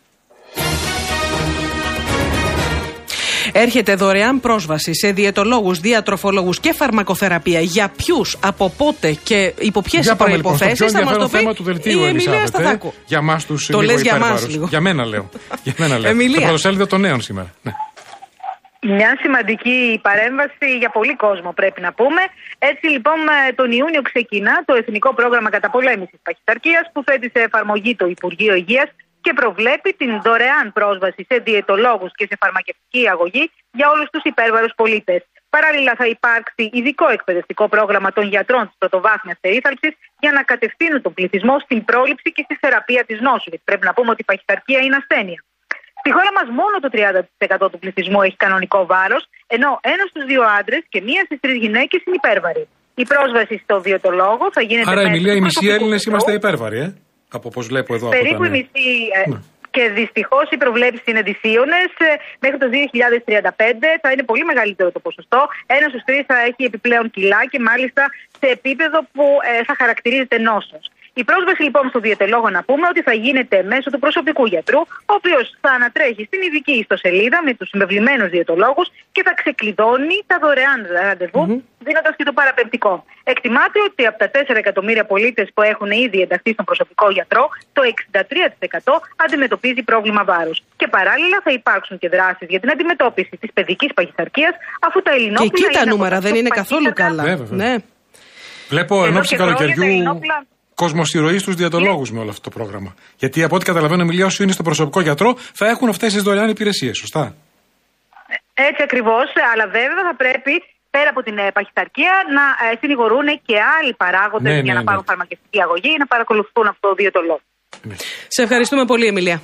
Έρχεται δωρεάν πρόσβαση σε διαιτολόγους, διατροφολόγους και φαρμακοθεραπεία. Για ποιους, από πότε και υπό ποιες προϋποθέσεις θα μας το πει η Εμιλία Σταθάκου. Για εμάς τους το λες για μας λίγο. Για μένα λέω. Το πρωτοσέλιδο των νέων σήμερα. Ναι. Μια σημαντική παρέμβαση για πολύ κόσμο, πρέπει να πούμε. Έτσι λοιπόν τον Ιούνιο ξεκινά το Εθνικό Πρόγραμμα Καταπολέμησης Παχυσαρκίας, που θέτει σε εφαρμογή το Υπουργείο Υγείας και προβλέπει την δωρεάν πρόσβαση σε διαιτολόγους και σε φαρμακευτική αγωγή για όλους τους υπέρβαρους πολίτες. Παράλληλα, θα υπάρξει ειδικό εκπαιδευτικό πρόγραμμα των γιατρών της πρωτοβάθμιας περίθαλψης για να κατευθύνουν τον πληθυσμό στην πρόληψη και στη θεραπεία της νόσου. Γιατί πρέπει να πούμε ότι η παχυσαρκία είναι ασθένεια. Στη χώρα μας μόνο το 30% του πληθυσμού έχει κανονικό βάρος, ενώ 1 στους 2 άντρες και 1 στις 3 γυναίκες είναι υπέρβαροι. Η πρόσβαση στο διαιτολόγο θα γίνεται. Άρα, Εμιλία, οι μισοί Έλληνες είμαστε υπέρβαροι, Από πώς βλέπω εδώ. Περίπου οι μισοί. Και δυστυχώς οι προβλέψεις είναι δυσίωνες. Μέχρι το 2035 θα είναι πολύ μεγαλύτερο το ποσοστό. 1 στους 3 θα έχει επιπλέον κιλά και μάλιστα σε επίπεδο που θα χαρακτηρίζεται νόσος. Η πρόσβαση λοιπόν στο διαιτολόγο να πούμε ότι θα γίνεται μέσω του προσωπικού γιατρού, ο οποίος θα ανατρέχει στην ειδική ιστοσελίδα με τους συμβεβλημένους διαιτολόγους και θα ξεκλειδώνει τα δωρεάν ραντεβού, δίνοντας και το παραπεμπτικό. Εκτιμάται ότι από τα 4 εκατομμύρια πολίτες που έχουν ήδη ενταχθεί στον προσωπικό γιατρό, το 63% αντιμετωπίζει πρόβλημα βάρους. Και παράλληλα θα υπάρξουν και δράσεις για την αντιμετώπιση της παιδικής παχυσαρκίας, αφού τα ελληνόπουλα. Και εκεί τα νούμερα δεν είναι καθόλου καλά. Ναι. Βλέπω εν ώψη καλοκαιριού κοσμοσυρωή στους διαιτολόγους με όλο αυτό το πρόγραμμα. Γιατί από ό,τι καταλαβαίνω, Εμιλία, όσοι είναι στο προσωπικό γιατρό θα έχουν αυτές τις δωρεάν υπηρεσίες, σωστά? Έτσι ακριβώς, αλλά βέβαια θα πρέπει πέρα από την παχυσαρκία να συνηγορούν και άλλοι παράγοντες για να πάρουν φαρμακευτική αγωγή ή να παρακολουθούν αυτό το διαιτολόγο. Σε ευχαριστούμε πολύ, Εμιλία.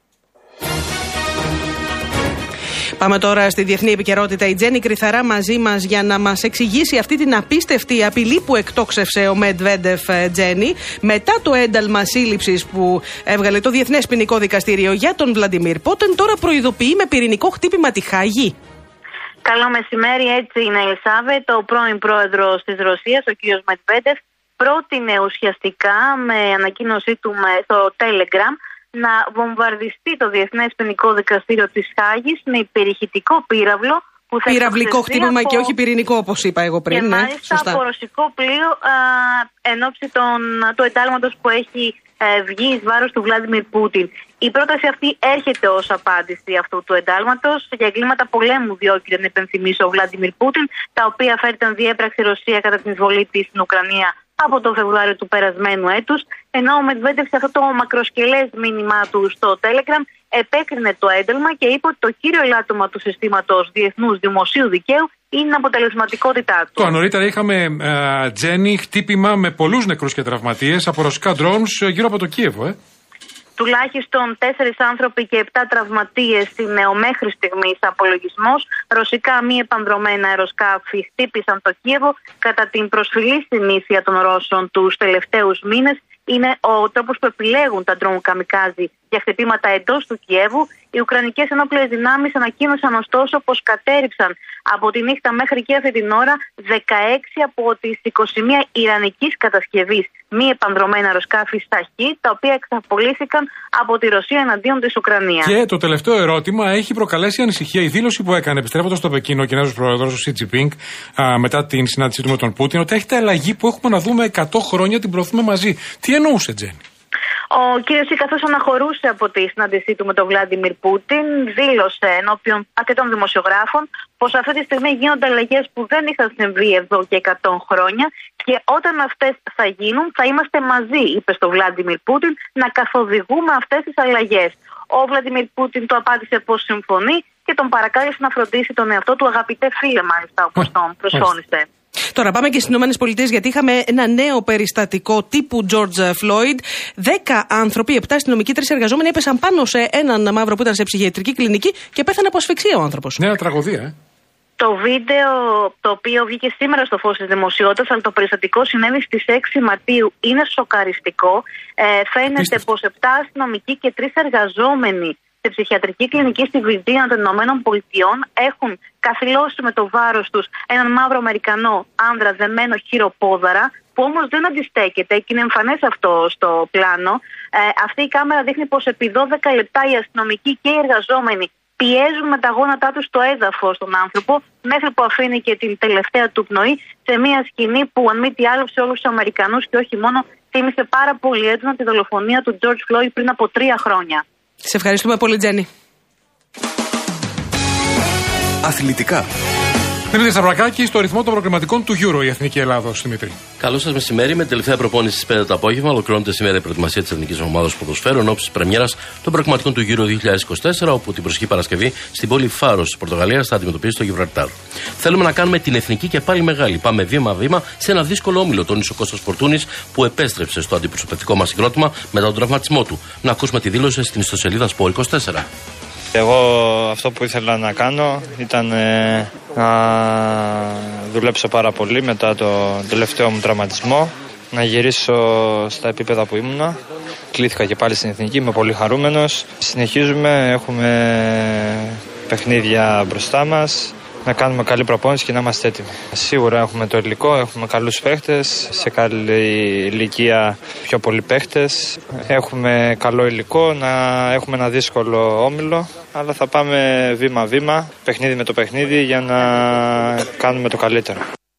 Πάμε τώρα στη διεθνή επικαιρότητα. Η Τζένι Κρυθαρά μαζί μας για να μας εξηγήσει αυτή την απίστευτη απειλή που εκτόξευσε ο Μετβέντεφ, Τζένι, μετά το ένταλμα σύλληψης που έβγαλε το Διεθνές Ποινικό Δικαστήριο για τον Βλαντιμίρ Πούτιν. Τώρα προειδοποιεί με πυρηνικό χτύπημα τη Χάγη. Καλό μεσημέρι, έτσι είναι, Ελισάβετ. Ο πρώην πρόεδρος της Ρωσίας, ο κ. Μετβέντεφ, πρότεινε ουσιαστικά με ανακοίνωσή του στο Telegram να βομβαρδιστεί το Διεθνές Ποινικό Δικαστήριο της Χάγης με υπερηχητικό πύραυλο που θα πυραυλικό χτύπημα και όχι πυρηνικό, όπως είπα εγώ πριν. Και μάλιστα από ρωσικό πλοίο εν ώψη του εντάλματος που έχει βγει εις βάρος του Βλάντιμιρ Πούτιν. Η πρόταση αυτή έρχεται ως απάντηση αυτού του εντάλματος για εγκλήματα πολέμου διώκεται, να υπενθυμίσω, ο Βλάντιμιρ Πούτιν, τα οποία φέρεται να διέπραξε η Ρωσία κατά την εισβολή της στην Ουκρανία από το Φεβρουάριο του περασμένου έτους, ενώ ο Μετβέντεφ σε αυτό το μακροσκελές μήνυμά του στο Telegram επέκρινε το ένταλμα και είπε ότι το κύριο ελάττωμα του συστήματος διεθνούς δημοσίου δικαίου είναι η αποτελεσματικότητά του. Το νωρίτερα είχαμε, Τζένι, χτύπημα με πολλούς νεκρούς και τραυματίες από ρωσικά drones γύρω από το Κίεβο, Τουλάχιστον 4 άνθρωποι και 7 τραυματίες είναι ο μέχρι στιγμής απολογισμός. Ρωσικά μη επανδρομένα αεροσκάφη χτύπησαν το Κίεβο κατά την προσφυλή συνήθεια των Ρώσων τους τελευταίους μήνες. Είναι ο τρόπος που επιλέγουν τα ντρόουν καμικάζι για χτυπήματα εντός του Κιέβου. Οι Ουκρανικές ενόπλες δυνάμεις ανακοίνωσαν ωστόσο πως κατέρριψαν από τη νύχτα μέχρι και αυτή την ώρα 16 από τις 21 ιρανικής κατασκευής μη επανδρομένα αεροσκάφη Σαχί, τα οποία εξαπολύθηκαν από τη Ρωσία εναντίον της Ουκρανίας. Και το τελευταίο ερώτημα έχει προκαλέσει ανησυχία η δήλωση που έκανε επιστρέφοντας στο Πεκίνο ο Κινέζος πρόεδρος, ο Σι Τζινπίνγκ, μετά την συνάντησή του με τον Πούτιν, ότι έχετε αλλαγή που έχουμε να δούμε 100 χρόνια την προωθούμε μαζί. Τι εννοούσε, Τζένι? Ο κύριος Σι, καθώς αναχωρούσε από τη συνάντησή του με τον Βλάντιμιρ Πούτιν, δήλωσε ενώπιον αρκετών δημοσιογράφων πως αυτή τη στιγμή γίνονται αλλαγές που δεν είχαν συμβεί εδώ και 100 χρόνια και όταν αυτές θα γίνουν θα είμαστε μαζί, είπε στο Βλάντιμιρ Πούτιν, να καθοδηγούμε αυτές τις αλλαγές. Ο Βλάντιμιρ Πούτιν του απάντησε πως συμφωνεί και τον παρακάλεσε να φροντίσει τον εαυτό του, αγαπητέ φίλε μάλιστα, όπως τον προσφώνησε. Τώρα πάμε και στις ΗΠΑ, γιατί είχαμε ένα νέο περιστατικό τύπου George Floyd. 10 άνθρωποι, 7 αστυνομικοί, 3 εργαζόμενοι έπεσαν πάνω σε έναν μαύρο που ήταν σε ψυχιατρική κλινική και πέθανε από ασφυξία ο άνθρωπος. Νέα τραγωδία, Το βίντεο, το οποίο βγήκε σήμερα στο φως της δημοσιότητας, αλλά το περιστατικό συνέβη στις 6 Μαρτίου, είναι σοκαριστικό. Φαίνεται πως 7 αστυνομικοί και 3 εργαζόμενοι σε ψυχιατρική κλινική στη Βιρτζίνια των Ηνωμένων Πολιτειών έχουν καθυλώσει με το βάρος τους έναν μαύρο Αμερικανό άνδρα δεμένο χειροπόδαρα, που όμως δεν αντιστέκεται και είναι εμφανές αυτό στο πλάνο. Αυτή η κάμερα δείχνει πως επί 12 λεπτά οι αστυνομικοί και οι εργαζόμενοι πιέζουν με τα γόνατά τους στο έδαφος τον άνθρωπο, μέχρι που αφήνει και την τελευταία του πνοή, σε μια σκηνή που αν μη τι άλλο σε όλους τους Αμερικανούς και όχι μόνο, θύμισε πάρα πολύ έντονα τη δολοφονία του George Floyd πριν από 3 χρόνια. Σε ευχαριστούμε πολύ, Τζένι. Αθλητικά. Δημήτρη Σταυρακάκη, στο ρυθμό των προκριματικών του Euro η Εθνική Ελλάδος, Δημήτρη. Καλό σας μεσημέρι. Με τελευταία προπόνηση στις 5 το απόγευμα, ολοκληρώνεται σήμερα η προετοιμασία της Εθνικής Ομάδας Ποδοσφαίρου εν ώψη της πρεμιέρας των προκριματικών του Euro 2024, όπου την προσεχή Παρασκευή στην πόλη Φάρος της Πορτογαλίας θα αντιμετωπίσει το Γιβραλτάρ. Θέλουμε να κάνουμε την εθνική και πάλι μεγάλη. Πάμε βήμα-βήμα σε ένα δύσκολο όμιλο, τόνισε ο Κώστας Φορτούνης, που επέστρεψε στο αντιπροσωπευτικό μας συγκρότημα μετά τον τραυματισμό του. Να ακούσουμε τη δήλωση στην ιστοσελίδα Sport24. Εγώ αυτό που ήθελα να κάνω ήταν να δουλέψω πάρα πολύ μετά το τελευταίο μου τραυματισμό, να γυρίσω στα επίπεδα που ήμουνα. Κλήθηκα και πάλι στην εθνική, είμαι πολύ χαρούμενος. Συνεχίζουμε, έχουμε παιχνίδια μπροστά μας. να κάνουμε καλή προπόνηση και να είμαστε έτοιμοι. Σίγουρα έχουμε το υλικό, έχουμε καλούς παίχτες, σε καλή ηλικία πιο πολλοί παίχτες. Έχουμε καλό υλικό, να έχουμε ένα δύσκολο όμιλο, αλλά θα πάμε βήμα-βήμα, παιχνίδι με το παιχνίδι για να κάνουμε το καλύτερο.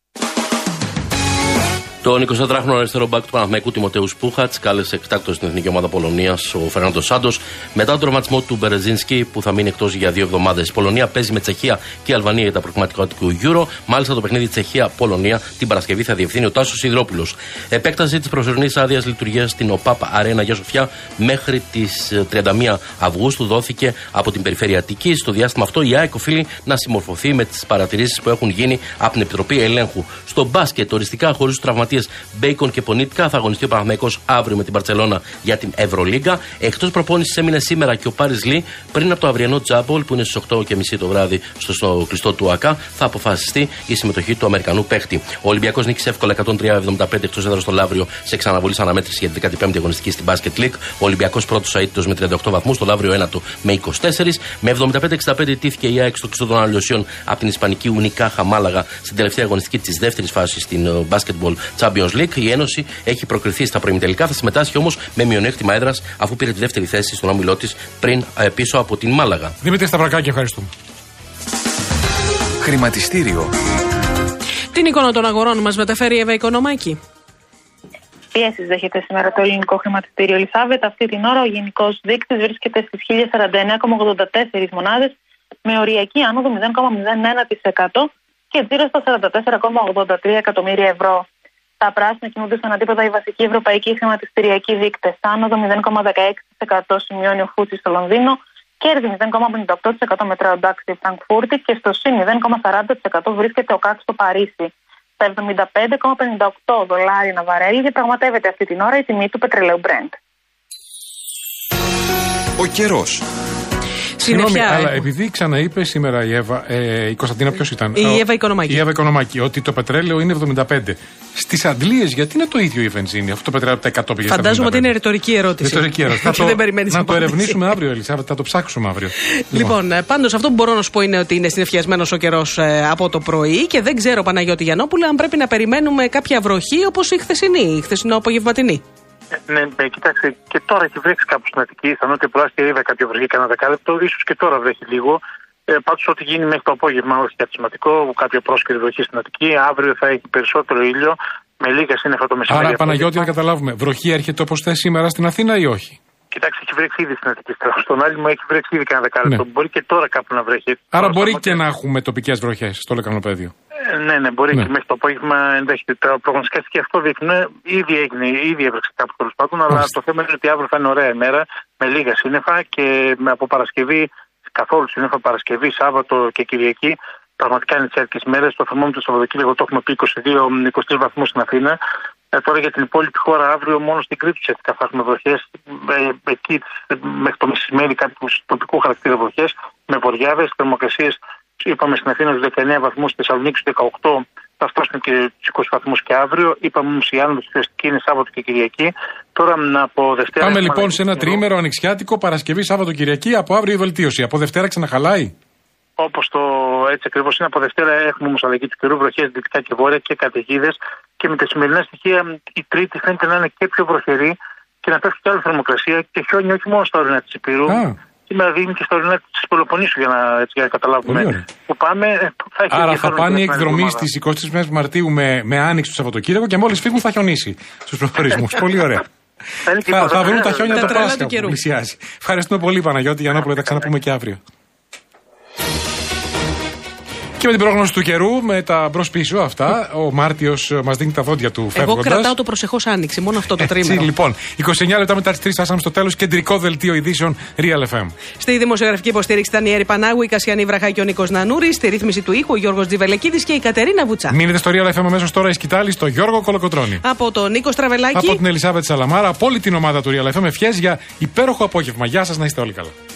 Τον 24χρονο αριστερό μπακ του Παναθηναϊκού Τιμοτέου Πούχατς κάλεσε εκτάκτως στην εθνική ομάδα Πολωνίας ο Φερνάντο Σάντος μετά τον τραυματισμό του Μπερεζίνσκι που θα μείνει εκτός για 2 εβδομάδες. Η Πολωνία παίζει με Τσεχία και Αλβανία για τα προκριματικά του Euro. Μάλιστα το παιχνίδι Τσεχία-Πολωνία την Παρασκευή θα διευθύνει ο Τάσος Σιδηρόπουλος. Επέκταση της προσωρινής άδειας λειτουργίας στην ΟΠΑΠ Αρένα Αγία Σοφιά μέχρι τις 31 Αυγούστου δόθηκε από την Περιφέρεια Αττικής. Στο διάστημα αυτό η ΑΕΚ οφείλει να συμμορφωθεί με τις παρατηρήσεις που έχουν γίνει από την Επιτροπή Ελέγχου. Στο μπάσκετ, οριστικά χωρίς τους τραυματίες Μπέικον και Πονίτικα θα αγωνιστεί ο Παναθηναϊκός αύριο με την Μπαρτσελώνα για την Ευρωλίγκα. Εκτός προπόνησης έμεινε σήμερα και ο Πάρις Λι πριν από το αυριανό τζάμπολ που είναι στις 8:30 το βράδυ στο κλειστό του ΑΚΑ. Θα αποφασιστεί η συμμετοχή του Αμερικανού παίχτη. Ο Ολυμπιακός νίκησε εύκολα 103-75 εκτός έδρας στο Λαύριο σε ξαναβολής αναμέτρηση για την 15η αγωνιστική στην Basket League. Ο Ολυμπιακός πρώτος αίτητος με 38 βαθμούς, το Λαύριο ένατο με 24. Με 75-65 τήθηκε η ΑΕΚ στο κλειστό των Αναλωσιών από την Ισπανική Ουνικάχα Μάλαγα στην τελευταία αγωνιστική της δεύτερης φάσης στην Basketball Champions League. Η Ένωση έχει προκριθεί στα προημιτελικά, θα συμμετάσχει όμως με μειονέκτημα έδρας αφού πήρε τη δεύτερη θέση στον όμιλό της πίσω από την Μάλαγα. Δημήτρη Σταυρακάκη, ευχαριστούμε. Χρηματιστήριο. Την εικόνα των αγορών μας μεταφέρει η Εύα Οικονομάκη. Πιέσεις δέχεται σήμερα το ελληνικό χρηματιστήριο Ελισάβετ. Αυτή την ώρα ο γενικός δείκτης βρίσκεται στις 1049,84 μονάδες με οριακή άνοδο 0,01% και τζίρο στα 44,83 εκατομμύρια ευρώ. Τα πράσινα κινούνται στον αντίποδα οι βασικοί ευρωπαϊκοί χρηματιστηριακοί δείκτες. Άνοδο 0,16% σημειώνει ο Φούτσι στο Λονδίνο, κέρδη 0,58% μετράει ο Ντάξ στη Φραγκφούρτη και στο ΣΥΝ 0,40% βρίσκεται ο ΚΑΚ στο Παρίσι. Στα 75,58 δολάρια ένα βαρέλι διαπραγματεύεται αυτή την ώρα η τιμή του πετρελαίου Brent. Ο καιρός. Συγγνώμη, αλλά επειδή ξαναείπε σήμερα η Εύα, η Κωνσταντίνα ποιος ήταν? Η Εύα Οικονομάκη. Η Εύα Οικονομάκη, ότι το πετρέλαιο είναι 75. Στις Αντλίες, γιατί είναι το ίδιο η βενζίνη, αυτό το πετρέλαιο από τα 100 πήγε στα 75? Φαντάζομαι ότι είναι ρητορική ερώτηση. Να το ερευνήσουμε αύριο, Ελισάβετ, θα το ψάξουμε αύριο. Λοιπόν, πάντως αυτό που μπορώ να σου πω είναι ότι είναι συννεφιασμένος ο καιρός από το πρωί και δεν ξέρω, Παναγιώτη Γιαννόπουλα, αν πρέπει να περιμένουμε κάποια βροχή όπως η χθεσινό απογευματινή. Ναι, κοιτάξτε, και τώρα έχει βρέξει κάπου στην Αττική. Στα νότια προάστια είδα κάποια βροχή, κανένα δεκάλεπτο. Ίσως και τώρα βρέχει λίγο. Πάντως, ό,τι γίνει μέχρι το απόγευμα, όχι κατασματικό, κάποια πρόσκαιρη βροχή στην Αττική. Αύριο θα έχει περισσότερο ήλιο, με λίγα σύννεφα το μεσημέρι. Άρα, Παναγιώτη, να καταλάβουμε, βροχή έρχεται όπως θες σήμερα στην Αθήνα ή όχι? Κοιτάξτε, έχει βρέξει ήδη στην Αττική. Στον άλλη μου έχει βρέξει ήδη κανένα δεκάλεπτο. Ναι. Μπορεί και τώρα κάπου να βρέχει. Άρα, μπορεί και να έχουμε τοπικές βροχές στο Λεκανοπέδιο. Ναι, μπορεί και μέχρι το απόγευμα ενδέχεται. Τα προγνωστικά στοιχεία αυτό δείχνουν. Ήδη έβρεξε κάπου τέλο πάντων, αλλά το θέμα είναι ότι αύριο θα είναι ωραία ημέρα με λίγα σύννεφα και από Παρασκευή, καθόλου σύννεφα Παρασκευή, Σάββατο και Κυριακή. Πραγματικά είναι τι έρκες μέρες. Το θερμόμετρο στο Σαββατοκύριακο το έχουμε πει 22-23 βαθμούς στην Αθήνα. Τώρα για την υπόλοιπη χώρα, αύριο μόνο στην Κρήτη ουσιαστικά θα έχουμε βροχές. Εκεί μέχρι το μεσημέρι κάποιου τοπικού χαρακτήρα βροχές με βοριάδες, θερμοκρασίες. Είπαμε στην Αθήνα στους 19 βαθμούς, στη Θεσσαλονίκη στους 18, θα φτάσουν και στους 20 βαθμούς και αύριο. Είπαμε όμως η άνοδος ουσιαστική είναι Σάββατο και Κυριακή. Τώρα από Δευτέρα. Πάμε λοιπόν σε ένα τριήμερο ανοιξιάτικο, Παρασκευή, Σάββατο, Κυριακή. Από αύριο η βελτίωση. Από Δευτέρα ξαναχαλάει. Όπως το έτσι ακριβώς είναι. Από Δευτέρα έχουμε όμως αλλαγή του καιρού, βροχές δυτικά και βόρεια και καταιγίδες. Και με τα σημερινά στοιχεία η Τρίτη φαίνεται να είναι και πιο βροχερή και να πέφτει και άλλη θερμοκρασία και χιόνι όχι μόνο στα ορεινά της Υπήρου. Σήμερα δίνει και στα ορεινά της Πελοποννήσου για να καταλάβουμε που πάμε. Άρα θα πάνε οι εκδρομή στις 23 Μαρτίου με άνοιξη του Σαββατοκύριακο και μόλις φύγουν θα χιονίσει στους προχωρισμούς. Πολύ ωραία. Θα βρουν τα χιόνια το Πάσχα που πλησιάζει. Ευχαριστούμε πολύ, Παναγιώτη Γιαννόπουλο, θα ξαναπούμε και αύριο. Και με την πρόγνωση του καιρού, με τα μπρος-πίσω αυτά, ο Μάρτιος μας δίνει τα δόντια του φεύγοντας. Εγώ κρατάω το προσεχώς άνοιξη, μόνο αυτό το τρίμηνο. Λοιπόν, 29 λεπτά μετά τις 3 φτάσαμε στο τέλος, κεντρικό δελτίο ειδήσεων Real FM. Στη δημοσιογραφική υποστήριξη ήταν η Έρη Πανάγου, η Κασιανή Βραχά και ο Νίκος Νανούρης. Στη ρύθμιση του ήχου ο Γιώργος Τζιβελεκίδης και η Κατερίνα Βουτσά. Μείνετε στο Real FM αμέσως τώρα η σκητάλη στο Γιώργο Κολοκοτρώνη. Από τον Νίκο Στραβελάκη. Από την Ελισάβετ Σαλαμάρα, από όλη την ομάδα του Real FM. Ευχές για υπέροχο απόγευμα. Γεια σας, να είστε όλοι καλά.